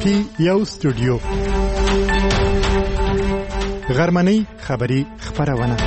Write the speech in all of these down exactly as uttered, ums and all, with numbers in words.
صوتي یو سټوډیو غرمنۍ خبری خبرونه.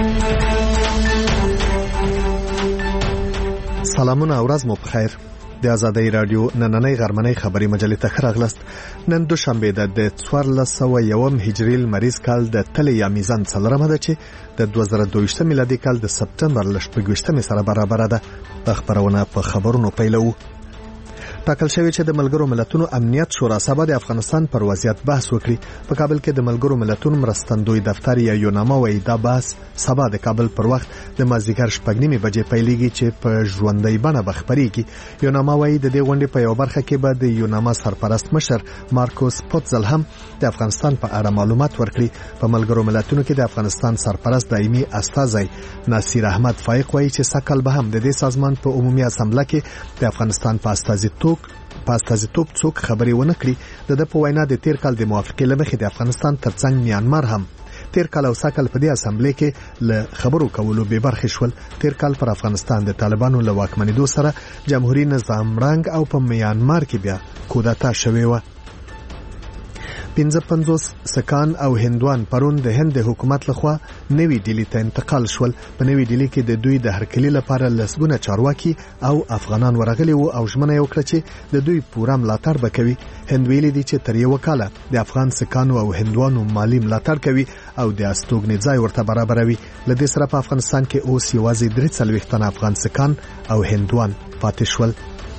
سلامونه او ورځ مو په خیر. د آزادۍ رادیو نننۍ غرمنۍ خبری مجلې ته ښه راغلاست. نن دوشنبه ده د څوارلس سوه یوم هجري لمریز کال د تلې یا میزان څلورمه ده چې د دوه زره دوه ویشت میلادي کال د سپتمبر ل شپږ ویشتمې سره برابر ده. د خبرونه په خبرونو پیلو. ټاکل شوی چې د ملګرو ملتونو امنیت شورا سبا د افغانستان پر وضعیت بحث وکړي. په کابل کې د ملګرو ملتونو مرستندوی دفتر یا یوناما وایي دا بحث سبا د کابل پر وخت د مازدیګر شپږ نیمې بجې پیلېږي چې په ژوندۍ بڼه به خپرېږي. یوناما وایي د دې غونډې په یو برخه کې به د یوناما سرپرست مشر مارکوس پوتزل هم د افغانستان په اړه معلومات ورکړي. په ملګرو ملتونو کې د افغانستان سرپرست دایمي استازی نصیر احمد فایق وایي چې سکل به هم د دې سازمان په عمومي اسامبله کې د افغانستان په استازیتوب په استازیتوب څوک خبرې ونه کړي. د د په وینا د تیر کال د موافقې لمخې د افغانستان ترڅنګ میانمار هم تیر کال او سکل په دې اسامبلې کې له خبرو کولو به برخې شول. تیر کال پر افغانستان د طالبانو له واکمنېدو سره جمهوریت نظام رنګ او په میانمار کې بیا کودتا شوې و. پنځه پنځوس سکان او هندوان پرون د هند حکومت لخوا نوی ډیلی ته انتقال شول. په نوی ډیلی کې د دوی د هرکلي لپاره لسګونه چارواکي او افغانان ورغلي وو او ژمنه یې وکړه چې د دوی پوره ملاتړ به کوي. هند ویلي دي چې تر یو کاله د افغان سکانو او هندوانو مالی ملاتړ کوي او د استوګنې ځای ورته برابروي. له دې سره په افغانستان کې اوس یوازې درې څلوېښت تنه افغان سکان او هندوان پاتې شول.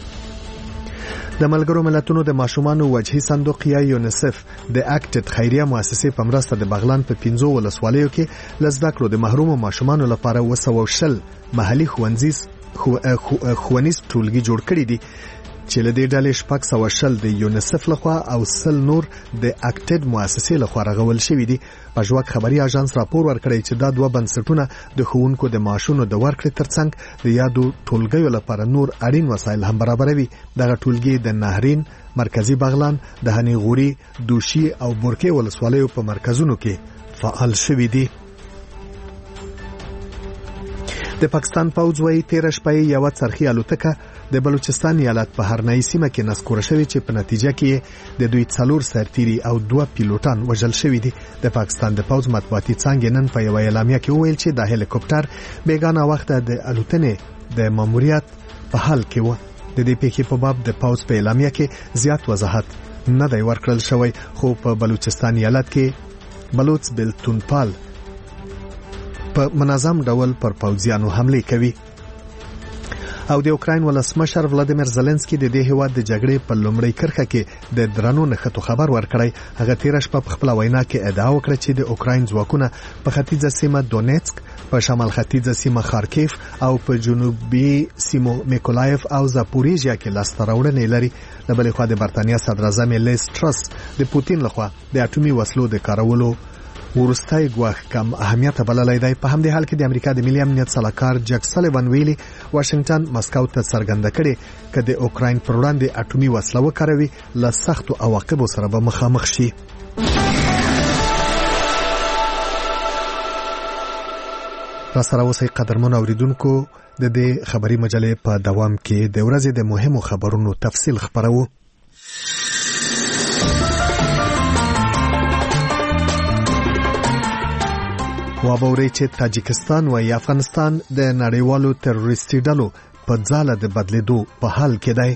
د ملګرو ملتونو د ماشومانو وجهي صندوق یا یونیسف د اکټډ خیریه مؤسسې په مرسته د بغلان په پنځو ولسوالیو کې لزده کړو د محرومو ماشومانو لپاره وسو شل محلي ښوونځي ښوونیز ټولګي جوړ کړي دي چې له دې ډلې شپږ سوه شل د یونیسف لخوا او سل نور د اکټډ مؤسسې لخوا رغول شوي دي. پژواک خبري اژانس راپور ورکړی چې دا دوه بنسټونه د ښوونکو د معاشونو د ورکړې ترڅنګ د یادو ټولګیو لپاره نور اړین وسایل هم برابروي. دغه ټولګي د نهرین، مرکزی بغلان، د هنی غوري، دوشي او بورکې ولسوالیو په مرکزونو کې فعال شوي دي. د پاکستان پوځ وايي تیر شپه یو څرخي الوتکه د بلوچستان ایالت په هرنۍ سیمه کې نسکور شوی چې په نتیجه کې د دوی څلور سرتیري او دوه پیلوټان وژل شوی دي. د پاکستان د پوځ مطبوعاتي څانګې نن په یو اعلامیه کې وویل چې د هلیکوپټر بیګانه وخت د الوتنې د ماموریت په حال کې و. د دې پیښې په باب د پوځ په اعلامیه کې زیات وضاحت نه دی ورکړل شوی، خو په بلوچستان ایالت کې بلوچ بلتونپال په منظم ډول پر پوځیانو حمله کوي. او د اوکراین ولسمشر ولادیمیر زيلنسکي د دې هیواد د جګړې په لومړۍ کرښه کې د درنو نښتو خبر ورکړی. هغه تیر شپه په خپل وینا کې ادعا وکړه چې د اوکراین ځواکونه په ختیځه سیمه دونیتسک، په شمال ختیځه سیمه خارکیف او په جنوبي سیمو میکولایف او زاپوریژیا کې لاسته راوړنې لري. د بلې خوا د برتانیا صدر اعظم لیز ټرس د پوتین لخوا د اټومي وسلو د کارولو ورستای ګواښ کم اهمیت بللی دی. په همدې حال کې د امریکا د ملي امنیت سلاکار جک سلیوان ویلي واشنگټن مسکو ته څرګنده کړي چې د اوکراین پر وړاندې اټومي وسله وکاروي له سختو عواقبو سره به مخامخ شي. را سره اوسئ قدرمن اوریدونکو، د دې خبري مجلې په دوام کې د ورځې د مهمو خبرونو تفصیل خبرو. وابوري چې تاجکستان او افغانستان د نړیوالو تروریستي ډلو په ځاله د بدلیدو په حال کې دی.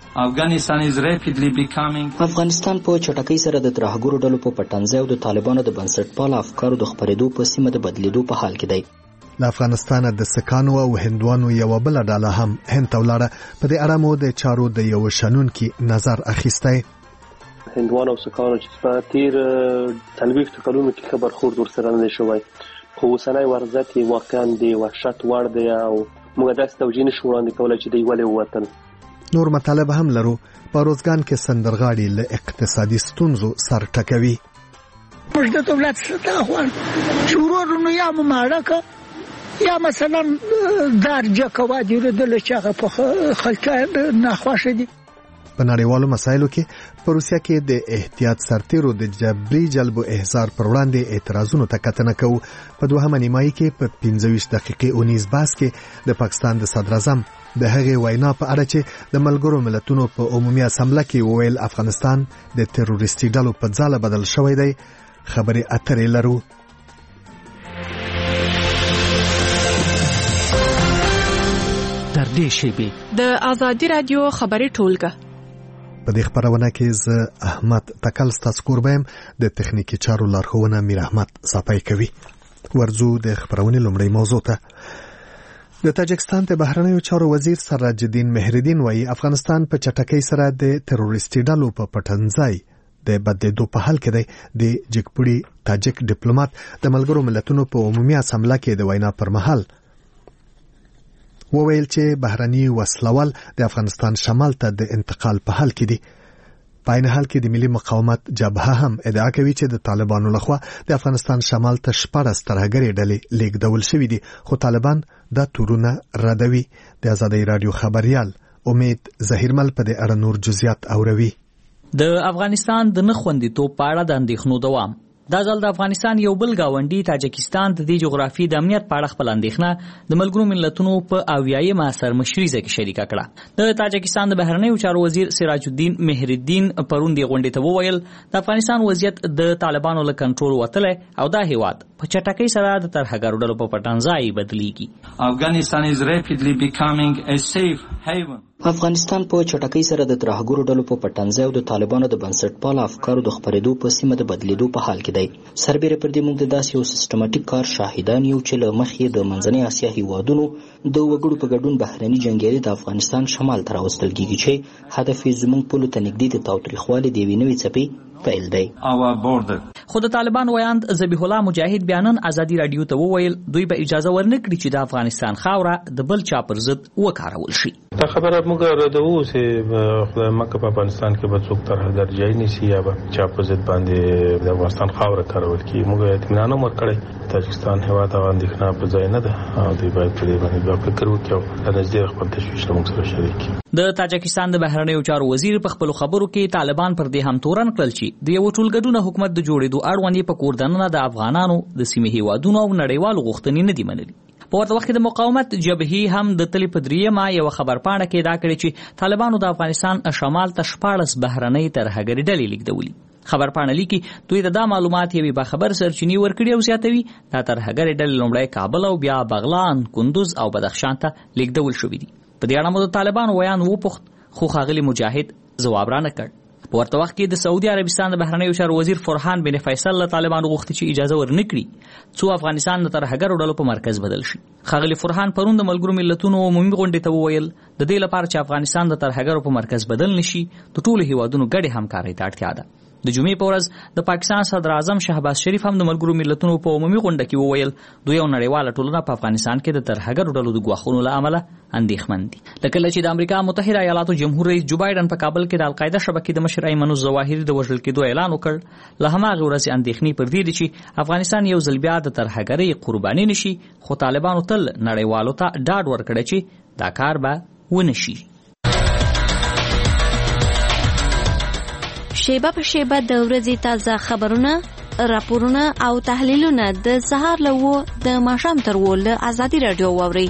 افغانستان په چټکۍ سره د ترهګرو ډلو په پټنځای او د طالبانو د بنسټپال افکارو د خپرېدو په سیمه د بدلیدو په حال کې دی. له افغانستان د سکانو او هندوانو یو بل ډله هم هند ته ولاړه. په دې اړه مو د چارو د یو شنونکي نظر اخیستی. هندوانو او سکانو چې په تیر څلوېښتو کلونو کې خبر خورد ورسره نه شوی، خو اوسنی وضعیت یې واقعا د وحشت وړ دی او موږ داسې توجیه نشو وړاندې کولی چې دوی ولې ووتل. نور مطالب هم لرو. په روزګان کې سندرغاړي له اقتصادي ستونزو سر ټکوي. موږ د دولت څخه غواړو چې ورورونو یا مو ماړه که یا مثلا درجه کوه دیردل چې هغه په خلک ناخوښه دي. په نړیوالو مسایلو کې په روسیا کې د احتیاط سرتیرو د جبري جلب او احضار پر وړاندې اعتراضونو ته کتنه کوو. په دوهمه نیمایي کې په پنځه ویشت دقیقې اونیز باس کې د پاکستان د صدر اعظم د هغې وینا په اړه چې د ملګرو ملتونو په عمومي اسامبله کې وویل افغانستان د تروریستي ډلو په ځاله بدل شوی دی. خبرې اترې لرو. تر دې شیبې د آزادي رادیو خبرې ټولګه. په دې خبرونه کې زه احمد تکل ستاسو کوربم، د تخنیکی چارو لارښوونه میر احمد صافی کوي. ورځو د خبرونې لومړی موضوع ته. د تاجکستان د بهرنیو چارو وزیر سراج الدین مهردین وایي افغانستان په چټکۍ سره د تروریستي ډلو په پټنځای د بدلیدو په حال کې دی. د جګپوړي تاجک ډیپلوماټ د ملګرو ملتونو په عمومي اسامبله کې د وینا پر مهال وویل چې بهرني وسلوال د افغانستان شمال ته د انتقال په حال کې دي. په عین حال کې د ملي مقاومت جبهه هم ادعا کوي چې د طالبانو لخوا د افغانستان شمال ته شپږ ترهګرې ډلې لیږدول شوې دي، خو طالبان دا تورونه ردوي. د آزادۍ رادیو خبريال امید ظهیرمل په دې اړه نور جزئیات اوروي. د افغانستان د نخوندیتوب په اړه د اندېښنو دوام. دا ځل د افغانستان یو بل گاونډي تاجکستان د دې جغرافي د امنیت په اړه خپل اندېښنه د ملګرو ملتونو په اویایمه سرمشریزه کې شریکه کړه. د تاجکستان د بهرنیو چارو وزیر سراج الدین مهردین پرون دی غونډې ته وویل د افغانستان وضعیت د طالبانو له کنټرول وتلی او دا هیواد په چټکۍ سره د ترهګرو ډلو په پټنځای بدلیږي. افغانستان is rapidly becoming a safe haven. افغانستان په چټکۍ سره د ترهګرو ډلو په پټنځای او د طالبانو د بنسټپاله افکارو د خپرېدو په سیمه د بدلیدو په حال کې دی. سربېره پر دې موږ د داسې یو سیستماتیک کار شاهدان یو چې له مخې د منځنۍ اسیا هیوادونو د وګړو په ګډون بهرني جنګیالي د افغانستان شمال ته راوستل کېږي چې هدف یې زموږ پولو ته نږدې د تاوتریخوالي د یوې نوې څپې پیل دی. خو د طالبان ویاند ذبیح الله مجاهد بیانن آزادي رادیو ته وویل دوی به اجازه ورنکړي چې د افغانستان خاوره د بل چا پر ضد وکارول شي. دا خبره موږ ردوو چې خدای مکه په افغانستان کې به څوک ترهګر ځای نیسي یا به چا په ضد باندې د افغانستان خاوره کارول کیږي. موږ اطمینان هم ورکړی تاجکستان هیواد او اندېښنه په ځای نه ده او دوی باید په دې باندې بیا فکر وکړي او د نږدې خپل تشویش له موږ سره شریک کړي. د تاجکستان د بهرنیو چارو وزیر په خپلو خبرو کې طالبان پر دې هم تورن کړل چې د یو ټولګډونه حکومت د جوړېدو اړوند په کوردننه د افغانانو د سیمې هیوادونو او نړیوالو غوښتنې نه دي منلي. په ورته وخت کې د مقاومت جبهې هم د تلې په دریمه یو خبرپاڼه کې دا کړی چې طالبانو د افغانستان شمال ته شپاړس بهرنۍ ترهګرې ډلې لیږدولي. خبرپاڼه لیکي دوی د دا معلومات یوې باخبر سرچینې ورکړي او زیاتوي دا ترهګرې ډلې لومړی کابل او بیا بغلان، کندوز او بدخشان ته لیږدول شوي دي. په دې اړه مو د طالبانو ویان وپوښت خو ښاغلي مجاهد ځواب را نه کړ. په ورته وخت کې د سعودي عربستان د بهرنیو چارو وزیر فرحان بن فیصل له طالبانو غوښتي چې اجازه ورنکړي څو افغانستان د ترهګرو ډلو په مرکز بدل شي. ښاغلي فرحان پرون د ملګرو ملتونو عمومي غونډې ته وویل د دې لپاره چې افغانستان د ترهګرو په مرکز بدل نشي د ټولو هیوادونو ګډې همکارۍ ته اړتیا ده. د جمعې په ورځ د پاکستان صدر اعظم شهباز شریف هم د ملګرو ملتونو په عمومي غونډه کې وویل دوی او نړیواله ټولنه په افغانستان کې د ترهګرو ډلو د ګواښونو له امله اندېښمن دي. لکه چې د امریکا متحده ایالاتو جمهور رئیس جو بایدن په کابل کې د القاعده شبکې د مشر ایمن الظواهري د وژل کېدو اعلان وکړ. له هماغې ورځې اندېښنې پر دې دي چې افغانستان یو ځل بیا د ترهګرۍ قرباني نشي، خو طالبانو تل نړیوالو ته ډاډ ورکړی چې دا کار به ونه شي. شیبه په شیبه د ورځې تازه خبرونه، راپورونه او تحلیلونه د سهار له وو د ماښام تر وو له آزادي رادیو واورئ.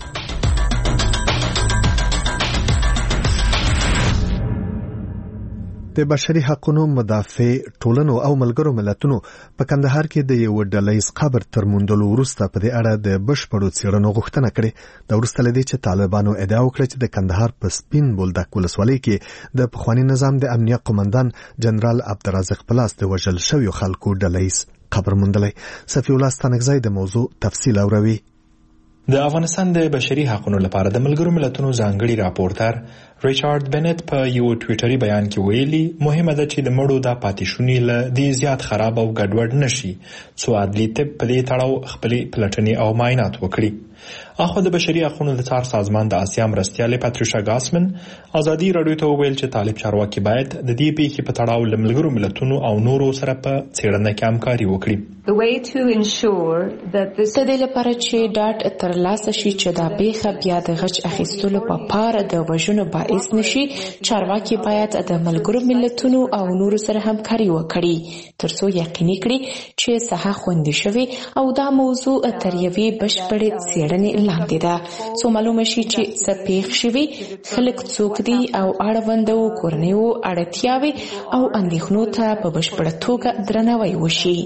د بشري حقوقو مدافع ټولنو او ملګرو ملتونو په کندهار کې د یو ډلهیز قبر تر موندلو وروسته په دې اړه د بشپړو څېړنو غوښتنه کړې. د وروسته لدې چې طالبانو ادعا وکړه چې د کندهار په سپین بولدک ولسوالۍ کې د پخواني نظام د امنیت قومندان جنرال عبدالرزاق پلاس د وژل شویو خلکو ډلهیز قبر موندلی. صفی الله ستانکزی د موضوع تفصیل اوروي. د افغانستان د بشري حقوقو لپاره د ملګرو ملتونو ځانګړي راپورټر ریچارډ بنت په یو ټویټري بیان کې ویلي مهمه ده چې د مړو د پاتېشونې له دې زیات خراب او ګډوډ نشي څو عدلي طب په دې تړاو خپلې پلټنې او معاینات وکړي. اخو د بشري حقوقو د څار سازمان د آسیا مرستیال پاتریشا ګاسمن آزادي رادیو ته ویل چې طالب چارواکي باید د دې پیښې په تړاو له ملګرو ملتونو او نورو سره په څېړنه کې همکاري وکړي. د دې لپاره چې ډاټ ترلاسه شي چې دا پیښه بیا د غچ اخیستلو په پاره د وژنو با هیڅ نشي. چارواکي باید د ملګرو ملتونو او نورو سره همکاري وکړي ترڅو یقیني کړي چې ساحه خوندي شوي او دا موضوع تر یوې بشپړې څېړنې لاندې ده څو معلومه شي چې څه پیښ شوي، خلک څوک دي او اړوندو کورنیو اړتیاوې او اندېښنو ته په بشپړه توګه درناوی وشي.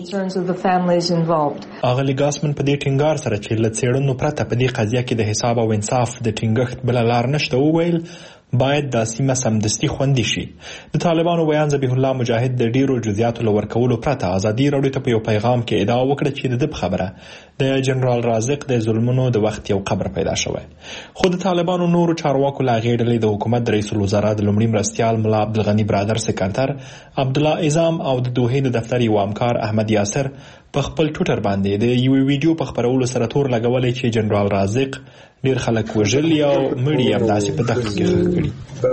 اغلې ګاسمن په دې ټینګار سره چې له څېړنو پرته په دې قضیه کې د حساب او انصاف د ټینګښت بله لار نشته وویل باید دا سیمه سمدستي خوندي شي. د طالبانو بیان ذبیح الله مجاهد د ډیرو جزئیاتو له ورکولو پرته ازادي راډیو ته په یو پیغام کې ادعا وکړه چې د ده خبره د جنرال رازق د ظلمونو د وخت یو قبر پیدا شوی. خو د طالبانو نورو چارواکو له هغې ډلې د حکومت رئیس الوزرا د لومړي مرستیال ملا عبدالغني برادر سکرتر عبدالله اعظام او د دوحې د دفتر یو همکار احمد یاسر په خپل ټویټر باندې د یوې ویډیو په خپرولو سره تور لګولی چې جنرال رازق ډیر خلک وژلي او مړي همداسې په دښته کې ښخ کړي.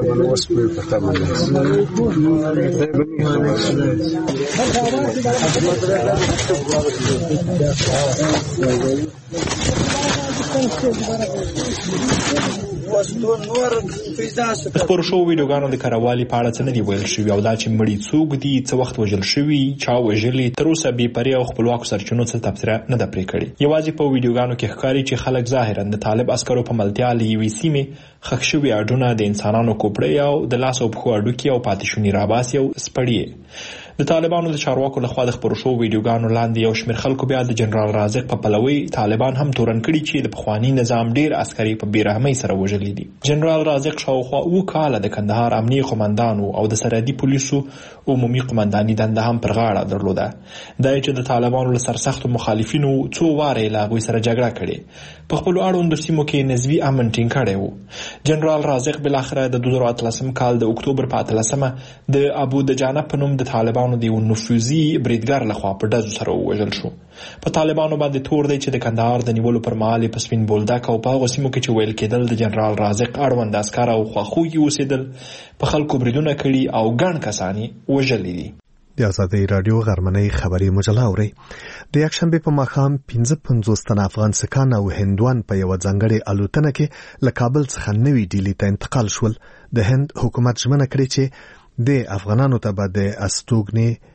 د خپرو شوو ویډیوګانو د کروالي په اړه څه نه دي ویل شوي او دا چې مړي څوک دي، څه وخت وژل شوي، چا وژلي، تر اوسه بې پرې او خپلواکو سرچینو څه تبصره نه ده پرې کړې. یوازې په ویډیوګانو کې ښکاري چې خلک ظاهرا د طالب عسکرو په ملتیا له یوې سیمې ښخ شوي اډونه د انسانانو کوپړۍ او د لاس او پښو هډوکي او پاتې شوني راباسي او سپړي. د طالبانو د چارواکو لخوا د خپرو شوو ویډیوګانو لاندې یو شمېر خلکو بیا د جنرال رازق په پلوي طالبان هم تورن کړي چې د پخواني نظام ډیر عسکري په بېرحمۍ سره وژلي دي. جنرال رازق شاوخوا اوه کاله د کندهار امنیي قمندانو او د سرحدي پولیسو عمومي قمنداني دنده هم پر غاړه درلوده. دا چې د طالبانو له سرسختو مخالفینو څو واره له هغوی سره جګړه کړې، په خپلو اړوندو سیمو کې نسبي امن ټینګ کړی و. جنرال رازق بالاخره د دوه زره اتلسم کال د اکتوبر په اتلسمه د ابو دجانه په نوم د طالبانو د یو نفوذي بریدګر لخوا په ډزو سره ووژل شو. په طالبانو باندې تور دی چې د کندهار د نیولو پر مهال په سپین بولدک او په هغو سیمو کې چې ویل کېدل د جنرال رازق اړوند عسکر او خواخوږي اوسېدل، په خلکو بریدونه کړي او ګڼ کسان یې وژلي دي. د ازادۍ راډیو غرمنۍ خبري مجله اورئ. د یکشنبې په ماښام پنځه پنځوس تنه افغان سکان او هندوان په یوه ځانګړې الوتنه کې له کابل څخه نوي ډیلي ته انتقال شول. د هند حکومت ژمنه کړې چې د افغانانو ته به د استوګنې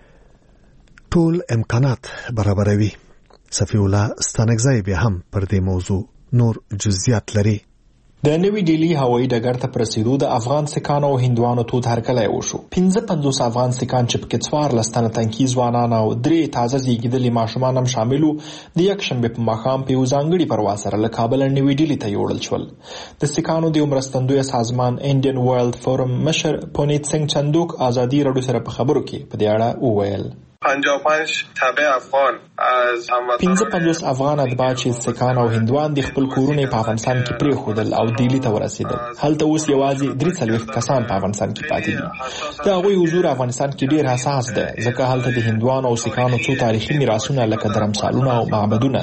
ټول امکانات برابروي. صفی الله ستانکزی بیا هم پر دې موضوع نور جزئیات لري. د نوي ډیلی هوایي ډګر ته په رسېدو د افغان سکانو او هندوانو تود هرکلی وشو. پنځه پنځوس افغان سکان چې پکې څوارلس تنه تنکي ځوانان او درې تازه زیږېدلي ماشومان هم شامل وو، د یکشنبې په ماښام په یو ځانګړي پرواز سره له کابله نوي ډیلي ته یوړل شول. د سکانو د یو مرستندویه سازمان انډین ورلد فورم مشر پونیت سنګ چندوک ازادي راډیو سره په خبرو کې په دې اړه وویل. پنځه پنځه تابع افغان از هموطنان پنځه پنځوس افغان اتباع چې سکان او هندوان د خپل کورونه په افغانستان کې پرېښودل او ډیلي ته ورسېدل. هلته اوس یوازې درې څلوېښت کسان په افغانستان کې پاتې دي. د هغوی حضور افغانستان کې ډېر حساس ده ځکه هلته د هندوانو او سکانو څو تاریخي میراثونه لکه درمسالونه او معبدونه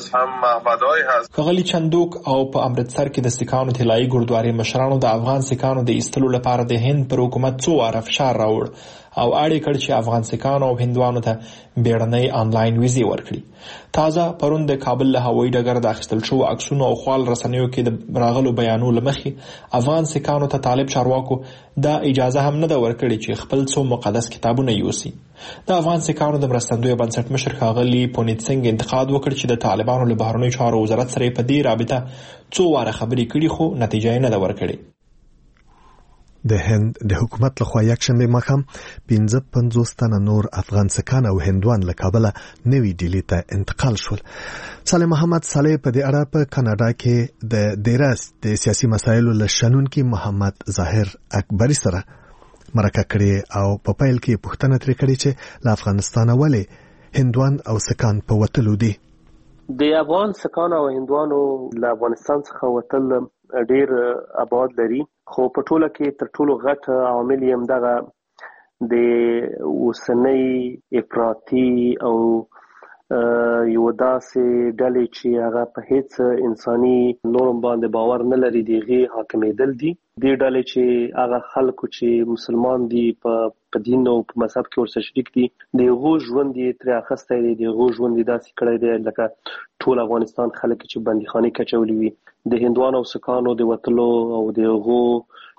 ښاغلي چندوک او په امرتسر کې د سکانو طلایي ګردوارې مشرانو د افغان سکانو د ایستلو لپاره د هند پر حکومت څو واره فشار راوړ او اړ کړ چې افغان سکانو او هندوانو ته بیړنۍ آنلاین ویزې ورکړي. تازه پرون د کابل له هوایي ډګر د اخیستل شوو عکسونو او خال رسنیو کې د راغلو بیانو له مخې افغان سکانو ته طالب چارواکو دا اجازه هم نه ده ورکړې چې خپل څو مقدس کتابونه یوسي. د افغان سکانو د مرستندویه بنسټ مشر ښاغلي پونیت سنګ انتقاد وکړ چې د طالبانو له بهرنیو چارو وزارت سره په دې رابطه څو واره خبرې کړي خو نتیجه یې نه ده ورکړې. د هند د حکومت لخوا یکشنبه ماښام پنځه پنځوس تنه نور افغان سکان او هندوان له کابله نوي ډیلي ته انتقال شول. صالح محمد صالح په دې اړه په کاناډا کې د دیراس د سیاسي مسایلو له شنونکي محمد ظاهر اکبري سره مرکه کړې او په پیل کې پوښتنه ترې کړې چې له افغانستانه ولې هندوان او سکان په وتلو دي. د افغان سکان او هندوانو له افغانستان څخه وتل ډیر آباد لري، خو په ټوله کې تر ټولو غټ عامل یې همدغه د اوسنۍ افراطي او یو داسې ډلې چې هغه په هیڅ انساني نورم باندې باور نه لري د هغې حاکمېدل دي. دې ډلې چې هغه خلکو چې مسلمان دي په دین او په مذهب کې ورسره شریک دي، د هغو ژوند یې ترې اخیستی دی، د هغو ژوند یې داسې کړی دی لکه ټول افغانستان خلک چې بندیخانې کې اچولي وي. د هندوانو او سکانو د وتلو او د هغو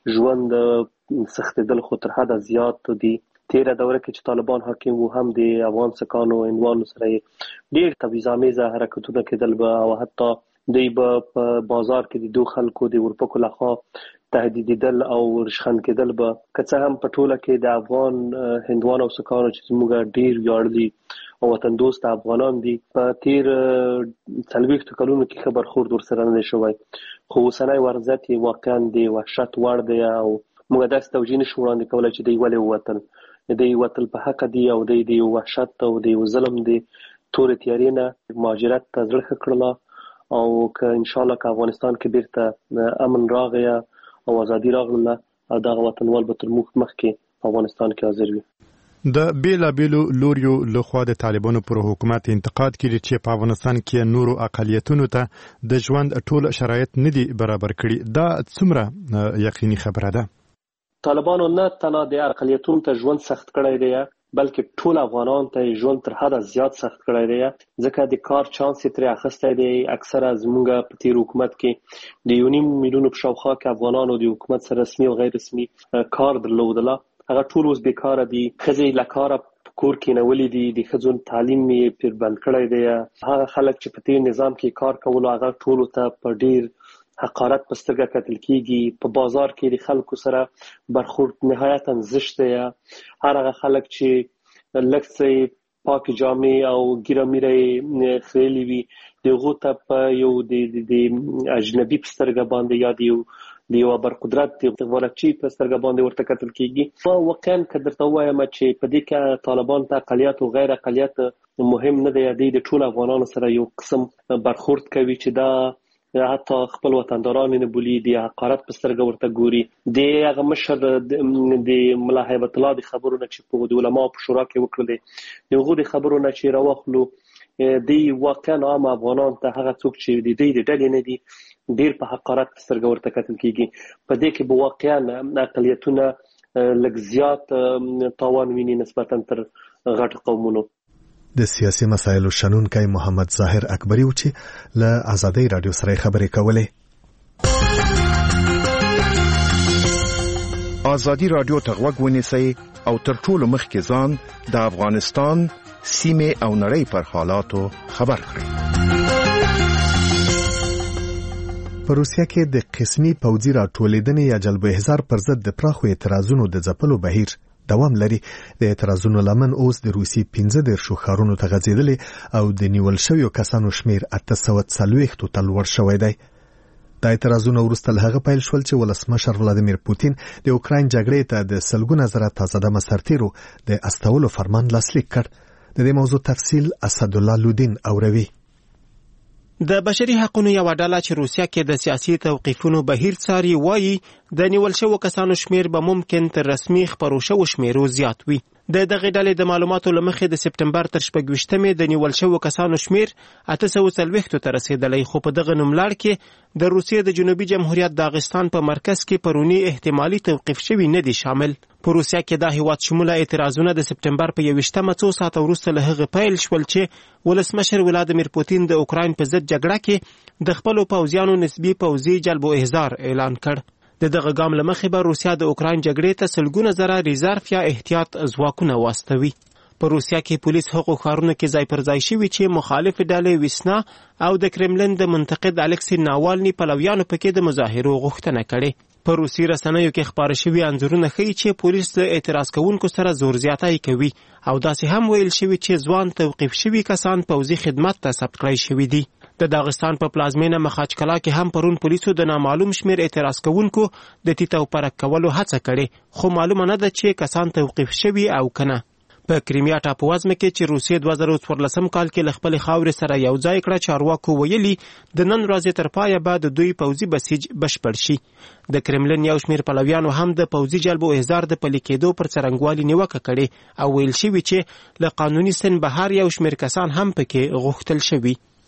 ژوند سختېدل خو تر حده زیات دي. تیره دوره کې چې طالبان حاکم وو هم د افغان سکانو هندوانو سره ډېر تبعیض‌آمیزه حرکتونه کېدل به او حتی دوی به په بازار کې د دوه خلکو د ورپکو لخوا تهدیدېدل او رشخند کېدل به که څه هم په ټوله کې د افغان هندوانو او سکانو چې زموږ ډېر ویاړلي او وطن دوست افغانان دي په تیر څلوېښتو کلونو کې ښه برخورد ورسره نه دی شوی، خو اوسنی وضعیت یې واقعا د وحشت وړ دی او موږ داسې توجیه نشو وړاندې کولی چې دوی ولې ووتل. دوی وتل په حقه دي او دوی د وحشت او د ظلم د تورې تیارې نه مهاجرت ته زړه ښه کړله او که انشاءالله که افغانستان کې بیرته امن راغی او ازادي راغله او دغه وطنوال به تر موږ مخکې په افغانستان کې حاضر وي. د بیلابیلو لوریو لخوا د طالبانو پر حکومت انتقاد کړي چې په افغانستان کې نورو اقلیتونو ته د ژوند ټول شرایط نه دي برابر کړي. دا څومره یقیني خبره ده؟ طالبانو نه تنها د اقلیتونو ته ژوند سخت کړی دی بلکې ټول افغانان ته ژوند تر حده زیات سخت کړی دی، ځکه د کار چانس یې ترې اخیستی دی. اکثره زموږ په تیر حکومت کې د یو نیم میلیونو په شاوخوا کې افغانانو د حکومت سره رسمي او غیر رسمي کار درلودله، هغه ټول اوس بیکاره دي. ښځې له کاره په کور کېنولي دي، د ښځو تعلیم یې پرې بند کړی دی. هغه خلک چې په تیر نظام کې کار کولو هغه ټولو ته په ډیر حقارت په سترګه کتل کېږي. په بازار کې د خلکو سره برخورد نهایتا زشت دی. هر هغه خلک چې لږ څه پاکې جامې او ګیره میره یې خریلي وي د هغو ته په یو د اجنبي په سترګه باندې یا د یو د یو برقدرت د ورچی په سترګه باندې ورته کتل کېږي. واقعا که درته ووایم چې په دې کې طالبان ته اقلیت او غیر اقلیت مهم نه دی، دوی د ټولو افغانانو سره یو قسم برخورد کوي چې دا حتی خپل وطنداران نه بولي، د حقارت په سترګه ورته ګوري. د هغه مشر د ملا هیبت الله د خبرو نه چې په د علماو په شورا کې وکړلې د هغو د خبرو نه چې راواخلو دی واقعا عام افغانان ته هغه څوک چې د دوی د ډلې نه دي ډېر په حقارت په سترګه ورته کتل کېږي. په دې کې به واقعا اقلیتونه لږ زیات تاوان ویني نسبتا تر غټ قومونو. د سیاسي مسایلو شنونکی محمد ظاهر اکبری و چې له آزادۍ رادیو سره خبرې کولې. آزادي رادیو ته غوږ ونیسئ او تر ټولو مخکې ځان د افغانستان سیمې او نړۍ پر حالاتو خبر کړئ. په روسیه کې د قسمي پوځي راټولېدنې یا جلب احضار پر ضد د پراخو اعتراضونو د ځپلو بهیر دوام لري. د اعتراضونو لمن اوس د روسي پنځه دېرشو ښارونو ته غځېدلې او د نیول شویو کسانو شمیر اته سوه څلوېښتو ته لوړ شوی دی. دا اعتراضونه وروسته له هغه پیل شول چې ولسمشر ولادیمیر پوتین د اوکراین جګړې ته د سلګونه زره تازه دمه سرتیرو د استولو فرمان لاسلیک کړ. د دې موضوع تفصیل اسدالله لودین اوروي. د بشري حقوقو یو ډله چې روسیه کې د سیاسي توقیفونو بهیر څاري وایي د نیول شوو کسانو شمیر به ممکن تر رسمي خبرو شوو شمیرو زیات وي. د دغه ډلې د معلوماتو لمخې د سپټمبر تر شپږویشتمې د نیول شوو کسانو شمیر اته سوه څلوېښتو ته رسیدلی، خو په دغه نوملړ کې د روسیې د جنوبي جمهوریت داغستان په مرکز کې پرونی احتمالي توقیف شوي نه دي شامل. په روسیه کې دا هیواد شموله اعتراضونه د سپټمبر په یوویشتمه څو ساعته وروسته له هغه پیل شول چې ولسمشر ولادیمیر پوتین د اوکراین په ضد جګړه کې د خپلو پوځیانو نسبي پوځي جلب و احضار اعلان کړ. د دغه ګام له مخې به روسیه د اوکراین جګړې ته سلګونه زره ریزرف یا احتیاط ځواکونه واستوي. په روسیه کې پولیس هغو ښارونو کې ځای پر ځای شوي چې مخالف ډلې ویسنا او د کرملن د منتقد الکسی ناوالني پلویانو پکې د مظاهرو غوښتنه کړې. په روسي رسنیو کې خپاره شوي انځورونه ښیي چې پولیس د اعتراض کوونکو سره زور زیاتی کوي او داسې هم ویل شوي چې ځوان توقیف شوي کسان پوځي خدمت ته ثبت کړی شوي دي. د داغستان په پلازمینه مخاچکلا کې هم پرون پولیسو د نامعلوم شمیر اعتراض کوونکو د تیته او پرک کولو هڅه کړې، خو معلومه نه ده چې کسان توقیف شوي او کنه. په کریمیا ټاپووزمه کې چې روسیې دوه زره څوارلسم کال کې له خپلې خاورې سره یو ځای کړه، چارواکو ویلي د نن ورځې تر پایه به د دوی پوځي بسیج بشپړ شي. د کرملن یو شمیر پلویانو هم د پوځي جلب او احضار د پلي کېدو پر څرنګوالي نیوکه کړې او ویل شوي چې له قانوني سن بهر یو شمیر کسان هم پکې غوښتل شوي.